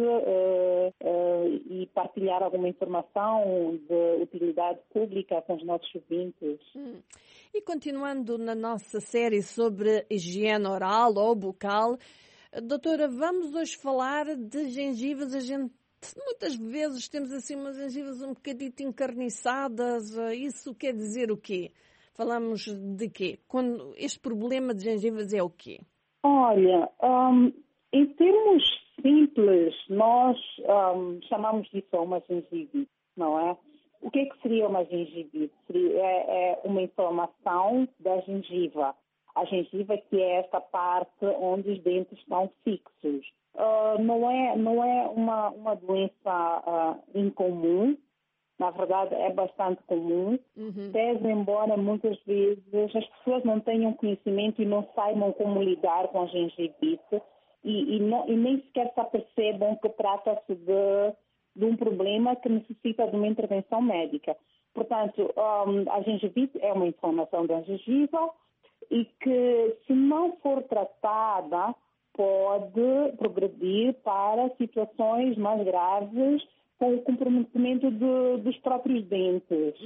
e partilhar alguma informação de utilidade pública com os nossos ouvintes. E continuando na nossa série sobre higiene oral ou bucal, doutora, vamos hoje falar de gengivas. A gente muitas vezes temos assim umas gengivas um bocadito encarniçadas. Isso quer dizer o quê? Falamos de quê? Quando este problema de gengivas é o quê? Olha, em termos simples, nós chamamos disso uma gengivite, não é? O que seria uma gengivite? É uma inflamação da gengiva. A gengiva que é esta parte onde os dentes estão fixos. Não é uma doença incomum. Na verdade, é bastante comum, pese embora muitas vezes as pessoas não tenham conhecimento e não saibam como lidar com a gengivite e nem sequer se apercebam que trata-se de um problema que necessita de uma intervenção médica. Portanto, a gengivite é uma inflamação da gengiva e que, se não for tratada, pode progredir para situações mais graves, com o comprometimento dos próprios dentes.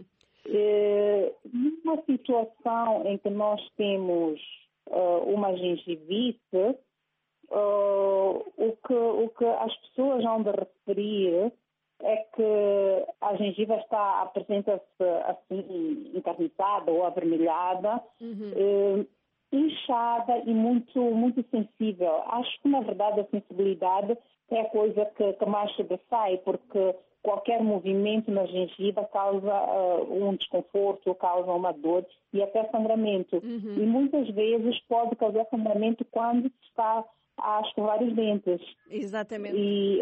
Numa situação em que nós temos uma gengivite, o que as pessoas vão de referir é que a gengiva apresenta-se assim, encarniçada ou avermelhada, inchada e muito, muito sensível. Acho que, na verdade, a sensibilidade é a coisa que mais sobressai, porque qualquer movimento na gengiva causa um desconforto, causa uma dor e até sangramento. E muitas vezes pode causar sangramento quando se está a escovar os dentes. Exatamente. E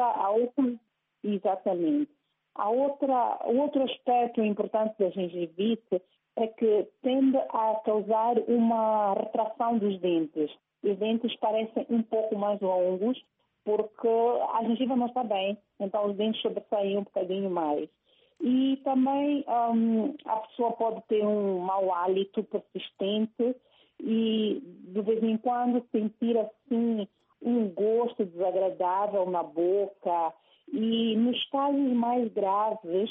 exatamente. O outro aspecto importante da gengivite é que tende a causar uma retração dos dentes. Os dentes parecem um pouco mais longos, porque a gengiva não está bem, então os dentes sobressaem um bocadinho mais. E também a pessoa pode ter um mau hálito persistente e de vez em quando sentir assim um gosto desagradável na boca. E nos casos mais graves,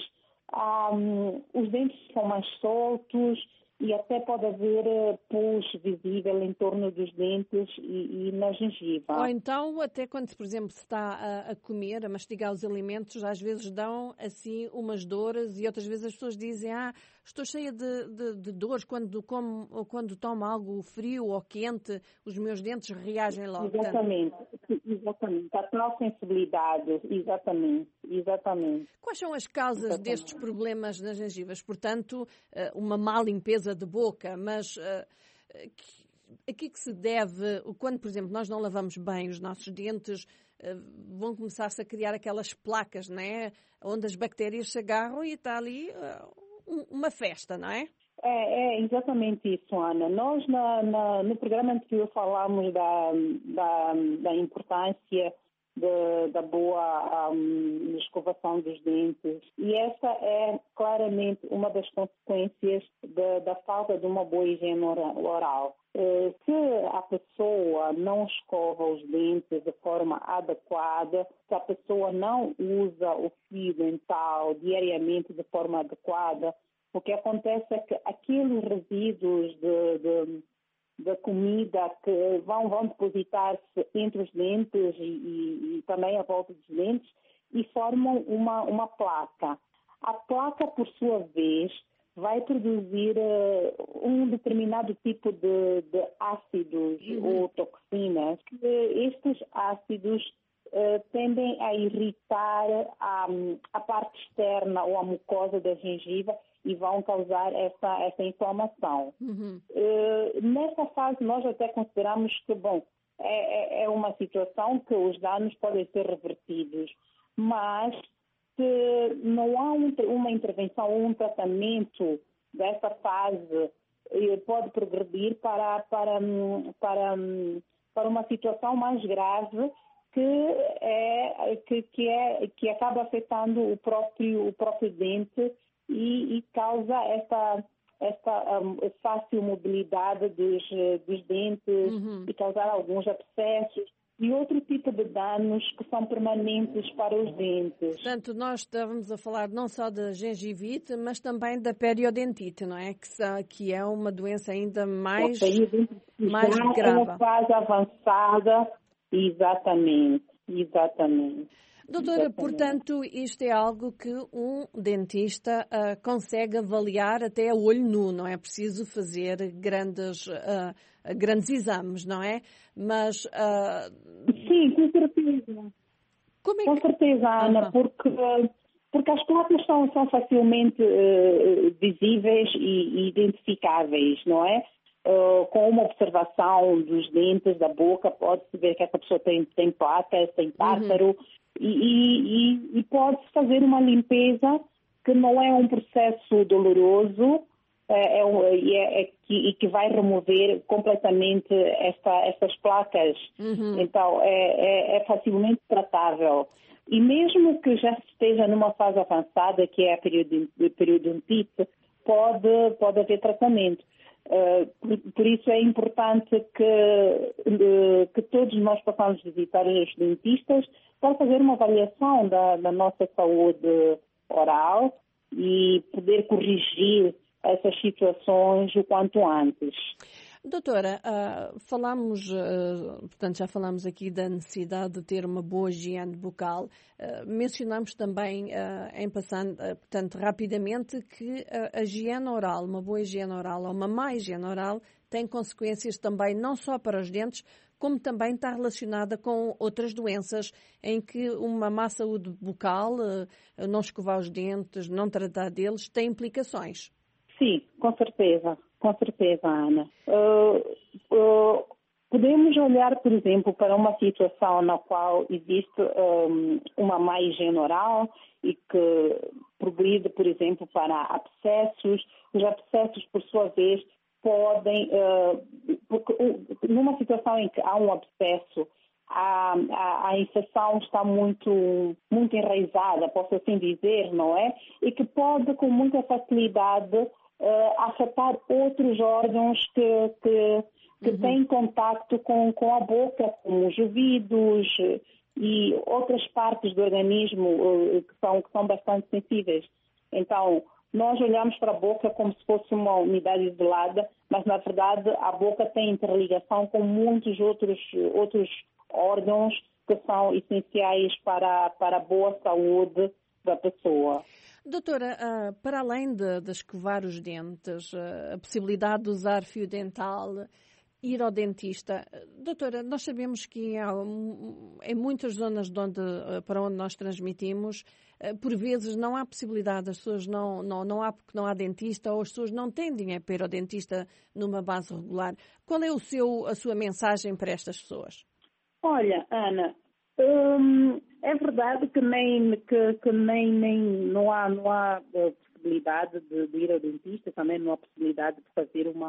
os dentes são mais soltos e até pode haver pus visível em torno dos dentes e na gengiva. Ou então, até quando, por exemplo, se está a comer, a mastigar os alimentos, às vezes dão assim umas dores e outras vezes as pessoas dizem estou cheia de dores quando como ou quando tomo algo frio ou quente, os meus dentes reagem logo. Exatamente. A tal sensibilidade, exatamente. Quais são as causas destes problemas nas gengivas? Portanto, uma má limpeza de boca, mas a que se deve, quando, por exemplo, nós não lavamos bem os nossos dentes, vão começar-se a criar aquelas placas, não é? Onde as bactérias se agarram e está ali uma festa, não é? É exatamente isso, Ana. Nós no programa anterior falámos da importância da boa escovação dos dentes e essa é claramente uma das consequências da falta de uma boa higiene oral. Se a pessoa não escova os dentes de forma adequada, se a pessoa não usa o fio dental diariamente de forma adequada, o que acontece é que aqueles resíduos da comida que vão depositar-se entre os dentes e também à volta dos dentes e formam uma placa. A placa, por sua vez, vai produzir um determinado tipo de ácidos ou toxinas. Estes ácidos tendem a irritar a parte externa ou a mucosa da gengiva e vão causar essa inflamação. Nessa fase, nós até consideramos que, é uma situação que os danos podem ser revertidos, mas se não há uma intervenção ou um tratamento dessa fase, pode progredir para para uma situação mais grave que acaba afetando o próprio dente e causa esta fácil mobilidade dos dentes e causar alguns abscessos e outro tipo de danos que são permanentes para os dentes. Portanto, nós estávamos a falar não só da gengivite, mas também da periodontite, não é? Que é uma doença ainda mais grave. É uma fase avançada, exatamente. Doutora, portanto, isto é algo que um dentista consegue avaliar até a olho nu, não é preciso fazer grandes exames, não é? Mas... Sim, com certeza. Com certeza, Ana, porque as placas são facilmente visíveis e identificáveis, não é? Com uma observação dos dentes, da boca, pode-se ver que essa pessoa tem placas, tem tártaro, e pode-se fazer uma limpeza que não é um processo doloroso e que vai remover completamente estas placas. Então, é facilmente tratável. E mesmo que já esteja numa fase avançada, que é a periodontite, pode haver tratamento. Por isso é importante que todos nós possamos visitar os dentistas para fazer uma avaliação da nossa saúde oral e poder corrigir essas situações o quanto antes. Doutora, portanto, já falamos aqui da necessidade de ter uma boa higiene bucal. Mencionamos também, em passando, portanto, rapidamente, que a higiene oral, uma boa higiene oral ou uma má higiene oral, tem consequências também não só para os dentes, como também está relacionada com outras doenças em que uma má saúde bucal, não escovar os dentes, não tratar deles, tem implicações. Sim, com certeza, Ana. Podemos olhar, por exemplo, para uma situação na qual existe uma má higiene oral e que progride, por exemplo, para abscessos. Os abscessos, por sua vez, podem... porque numa situação em que há um abscesso, a infecção está muito enraizada, posso assim dizer, não é? E que pode, com muita facilidade, afetar outros órgãos que têm contacto com a boca, como os ouvidos e outras partes do organismo que são bastante sensíveis. Então, nós olhamos para a boca como se fosse uma unidade isolada, mas, na verdade, a boca tem interligação com muitos outros órgãos que são essenciais para a boa saúde da pessoa. Doutora, para além de escovar os dentes, a possibilidade de usar fio dental, ir ao dentista, doutora, nós sabemos que em muitas zonas para onde nós transmitimos, por vezes não há possibilidade, as pessoas não há porque não há dentista ou as pessoas não têm dinheiro para ir ao dentista numa base regular. Qual é a sua mensagem para estas pessoas? Olha, Ana, é verdade que não há possibilidade de ir ao dentista, também não há possibilidade de fazer uma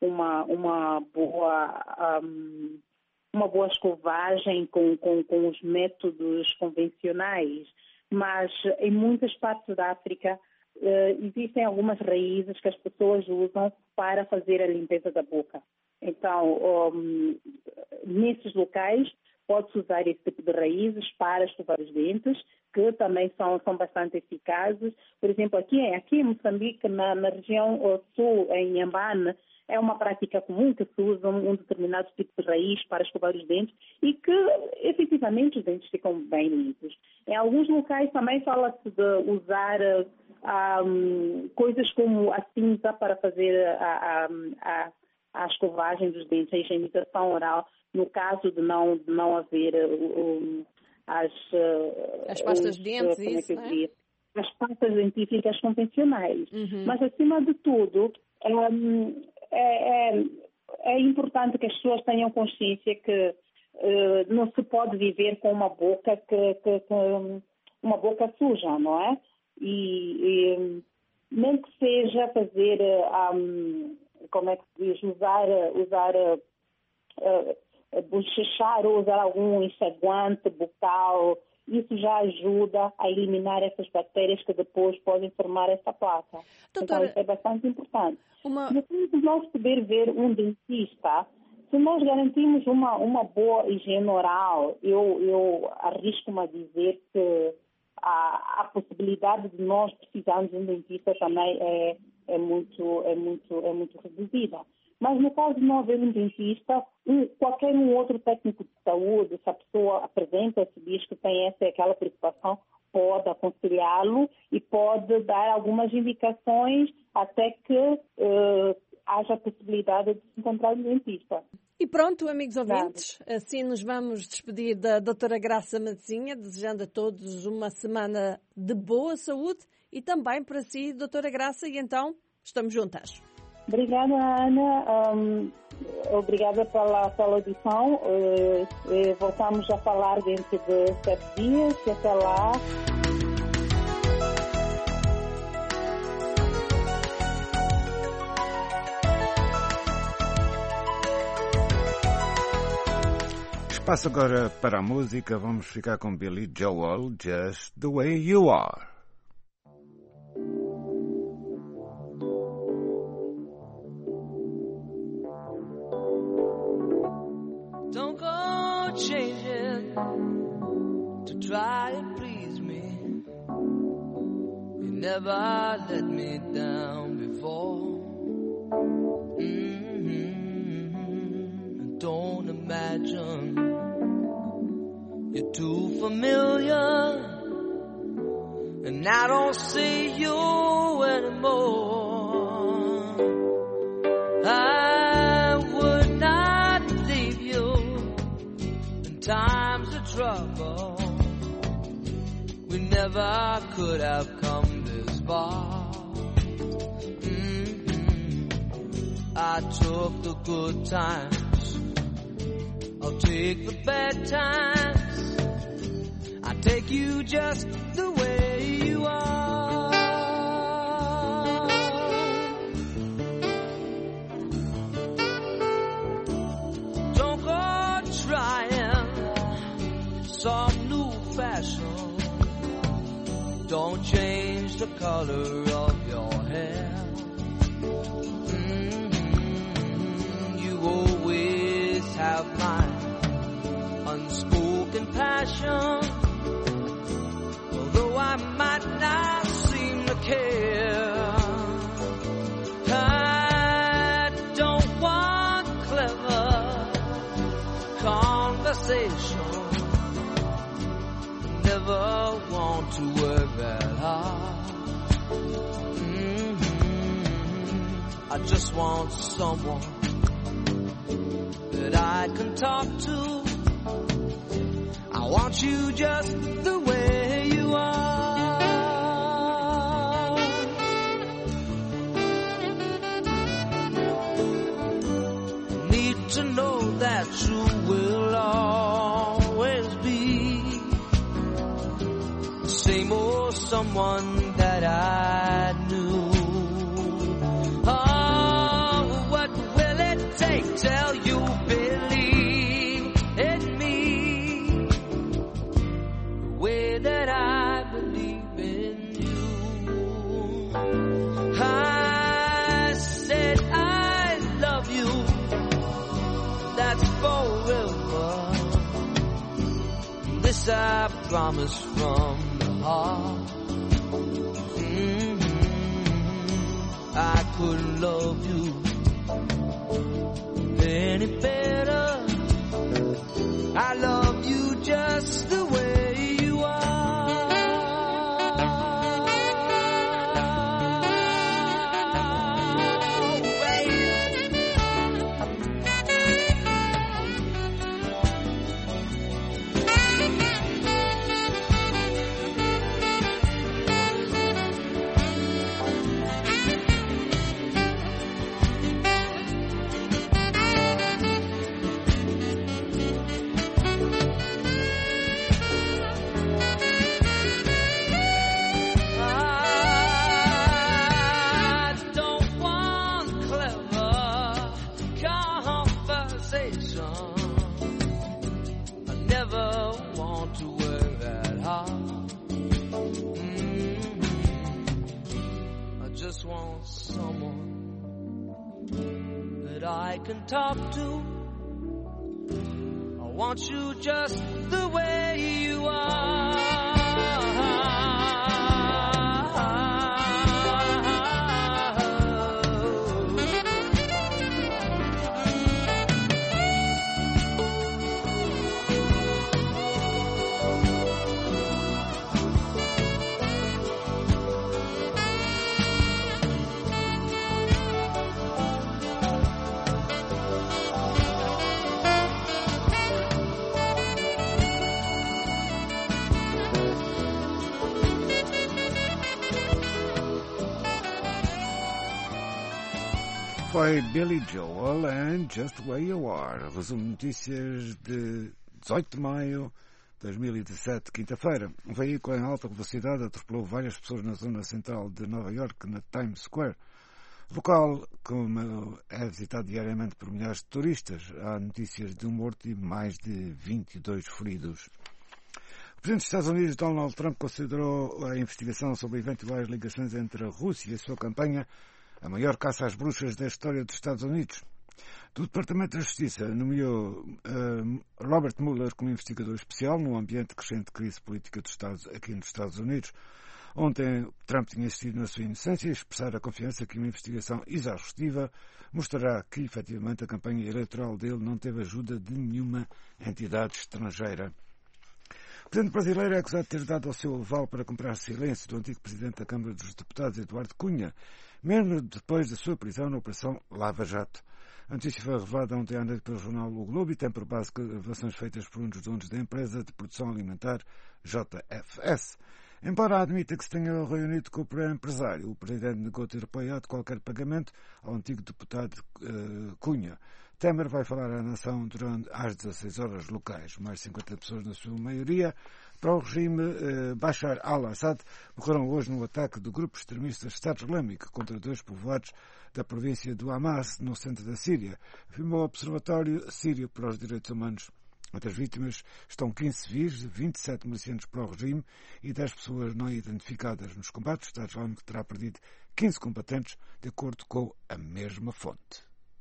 boa escovagem com os métodos convencionais, mas em muitas partes da África existem algumas raízes que as pessoas usam para fazer a limpeza da boca. Então, nesses locais, pode-se usar esse tipo de raízes para escovar os dentes, que também são bastante eficazes. Por exemplo, aqui em Moçambique, na região sul, em Inhambane, é uma prática comum que se usa um determinado tipo de raiz para escovar os dentes e que, efetivamente, os dentes ficam bem limpos. Em alguns locais também fala-se de usar coisas como a cinza para fazer a escovagem dos dentes, a higienização oral, no caso de não haver as pastas de dentes, as pastas dentífricas convencionais. Mas, acima de tudo, é importante que as pessoas tenham consciência que não se pode viver com uma boca uma boca suja, não é? E nem que seja fazer, como é que se diz, usar bochechar ou usar algum enxaguante bucal, isso já ajuda a eliminar essas bactérias que depois podem formar essa placa. Doutora, então, isso é bastante importante. Se nós puder ver um dentista, se nós garantimos uma boa higiene oral, eu arrisco-me a dizer que a possibilidade de nós precisarmos de um dentista também é muito reduzida. Mas no caso de não haver um dentista, qualquer outro técnico de saúde, se a pessoa apresenta-se, diz que tem essa e aquela preocupação, pode aconselhá-lo e pode dar algumas indicações até que haja a possibilidade de se encontrar um dentista. E pronto, amigos ouvintes, assim nos vamos despedir da doutora Graça Matezinha, desejando a todos uma semana de boa saúde e também para si, doutora Graça, e então estamos juntas. Obrigada, Ana. Obrigada pela audição. Voltamos a falar dentro de 7 dias. Até lá. Espaço agora para a música. Vamos ficar com Billy Joel, Just the Way You Are. Don't go changing to try and please me. You never let me down before. Don't imagine you're too familiar, and I don't see you anymore. I would not leave you in times of trouble. We never could have come this far. I took the good times, I'll take the bad times. I take you just the way you are. Don't go trying some new fashion. Don't change the color of your hair. You always have my unspoken passion, although I might not seem to care. I don't want clever conversation, never want to work that hard. I just want someone that I can talk to. I want you just the way you are. Need to know that you will always be the same old someone that I knew. Oh, what will it take till you believe in me the way that I believe in you? I said I love you, that's forever. This I promise from the heart. I couldn't love you any better. I love you just the way you are. just want someone that I can talk to. I want you just the way you are. Foi Billy Joel and Just Where You Are. Resumo de notícias de 18 de maio de 2017, quinta-feira. Um veículo em alta velocidade atropelou várias pessoas na zona central de Nova York, na Times Square. Local como é visitado diariamente por milhares de turistas. Há notícias de um morto e mais de 22 feridos. O Presidente dos Estados Unidos, Donald Trump, considerou a investigação sobre eventuais ligações entre a Rússia e a sua campanha a maior caça às bruxas da história dos Estados Unidos. Do Departamento da Justiça nomeou Robert Mueller como investigador especial num ambiente de crescente crise política aqui nos Estados Unidos. Ontem, Trump tinha insistido na sua inocência e expressar a confiança que uma investigação exaustiva mostrará que, efetivamente, a campanha eleitoral dele não teve ajuda de nenhuma entidade estrangeira. O presidente brasileiro é acusado de ter dado o seu aval para comprar silêncio do antigo presidente da Câmara dos Deputados, Eduardo Cunha, mesmo depois da sua prisão na Operação Lava Jato. A notícia foi revelada ontem à noite pelo jornal O Globo e tem por base revelações feitas por um dos donos da empresa de produção alimentar JFS. Embora admita que se tenha reunido com o empresário, o presidente negou ter apoiado qualquer pagamento ao antigo deputado Cunha. Temer vai falar à nação durante às 16 horas locais. Mais de 50 pessoas, na sua maioria, para o regime Bashar al-Assad, morreram hoje no ataque do grupo extremista Estado Islâmico contra 2 povoados da província do Hamas, no centro da Síria, afirmou o Observatório Sírio para os Direitos Humanos. Entre as vítimas estão 15 civis, 27 milicianos para o regime e 10 pessoas não identificadas. Nos combates, o Estado Islâmico terá perdido 15 combatentes, de acordo com a mesma fonte.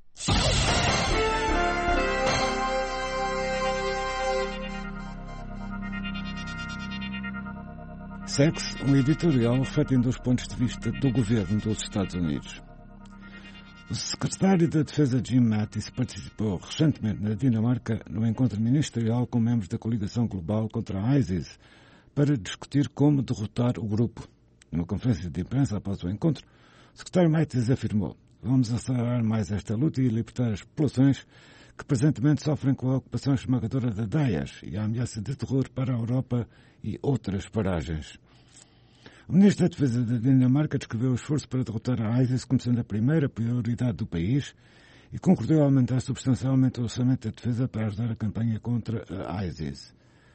Sex, um editorial refletindo os pontos de vista do governo dos Estados Unidos. O secretário da Defesa Jim Mattis participou recentemente na Dinamarca no encontro ministerial com membros da coligação global contra a ISIS para discutir como derrotar o grupo. Numa conferência de imprensa após o encontro, o secretário Mattis afirmou: "Vamos acelerar mais esta luta e libertar as populações que presentemente sofrem com a ocupação esmagadora da Daesh e a ameaça de terror para a Europa e outras paragens." O ministro da Defesa da Dinamarca descreveu o esforço para derrotar a ISIS como sendo a primeira prioridade do país e concordou aumentar substancialmente o orçamento da defesa para ajudar a campanha contra a ISIS.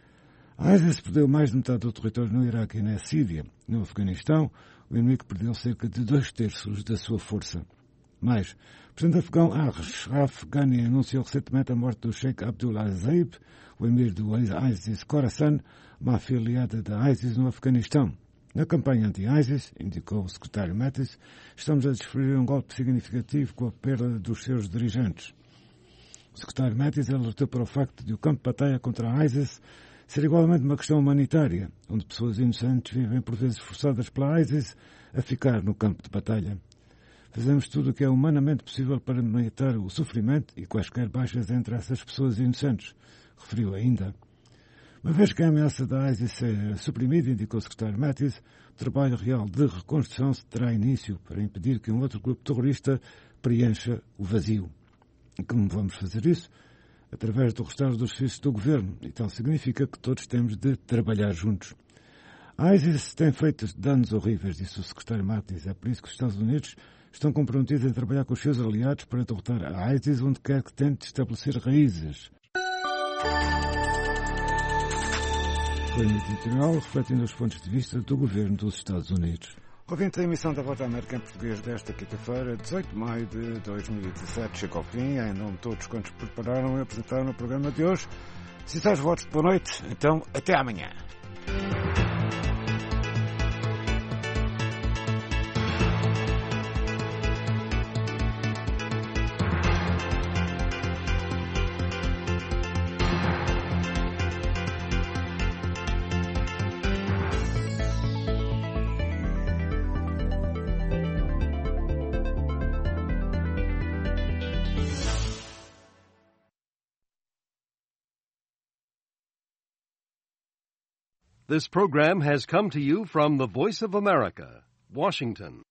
A ISIS perdeu mais de metade do território no Iraque e na Síria. No Afeganistão, o inimigo perdeu cerca de 2/3 da sua força. Mais, o presidente afegão Ashraf Ghani anunciou recentemente a morte do Sheikh Abdullah Zeib, o emir do ISIS Khorasan, uma afiliada da ISIS no Afeganistão. Na campanha anti-ISIS, indicou o secretário Mattis, estamos a desferir um golpe significativo com a perda dos seus dirigentes. O secretário Mattis alertou para o facto de o campo de batalha contra a ISIS ser igualmente uma questão humanitária, onde pessoas inocentes vivem por vezes forçadas pela ISIS a ficar no campo de batalha. Fazemos tudo o que é humanamente possível para minimizar o sofrimento e quaisquer baixas entre essas pessoas inocentes, referiu ainda. Uma vez que a ameaça da ISIS seja suprimida, indicou o secretário Mattis, o trabalho real de reconstrução terá início para impedir que um outro grupo terrorista preencha o vazio. E como vamos fazer isso? Através do restauro dos serviços do governo, e tal significa que todos temos de trabalhar juntos. A ISIS tem feito danos horríveis, disse o secretário Mattis. É por isso que os Estados Unidos estão comprometidos em trabalhar com os seus aliados para derrotar a ISIS onde quer que tente estabelecer raízes. Foi um editorial refletindo os pontos de vista do governo dos Estados Unidos. Ouvinte, a emissão da Voz da América em português desta quinta-feira, 18 de maio de 2017, chega ao fim. Em nome de todos quantos prepararam e apresentaram o programa de hoje. Se estás votos de boa noite, então até amanhã. This program has come to you from the Voice of America, Washington.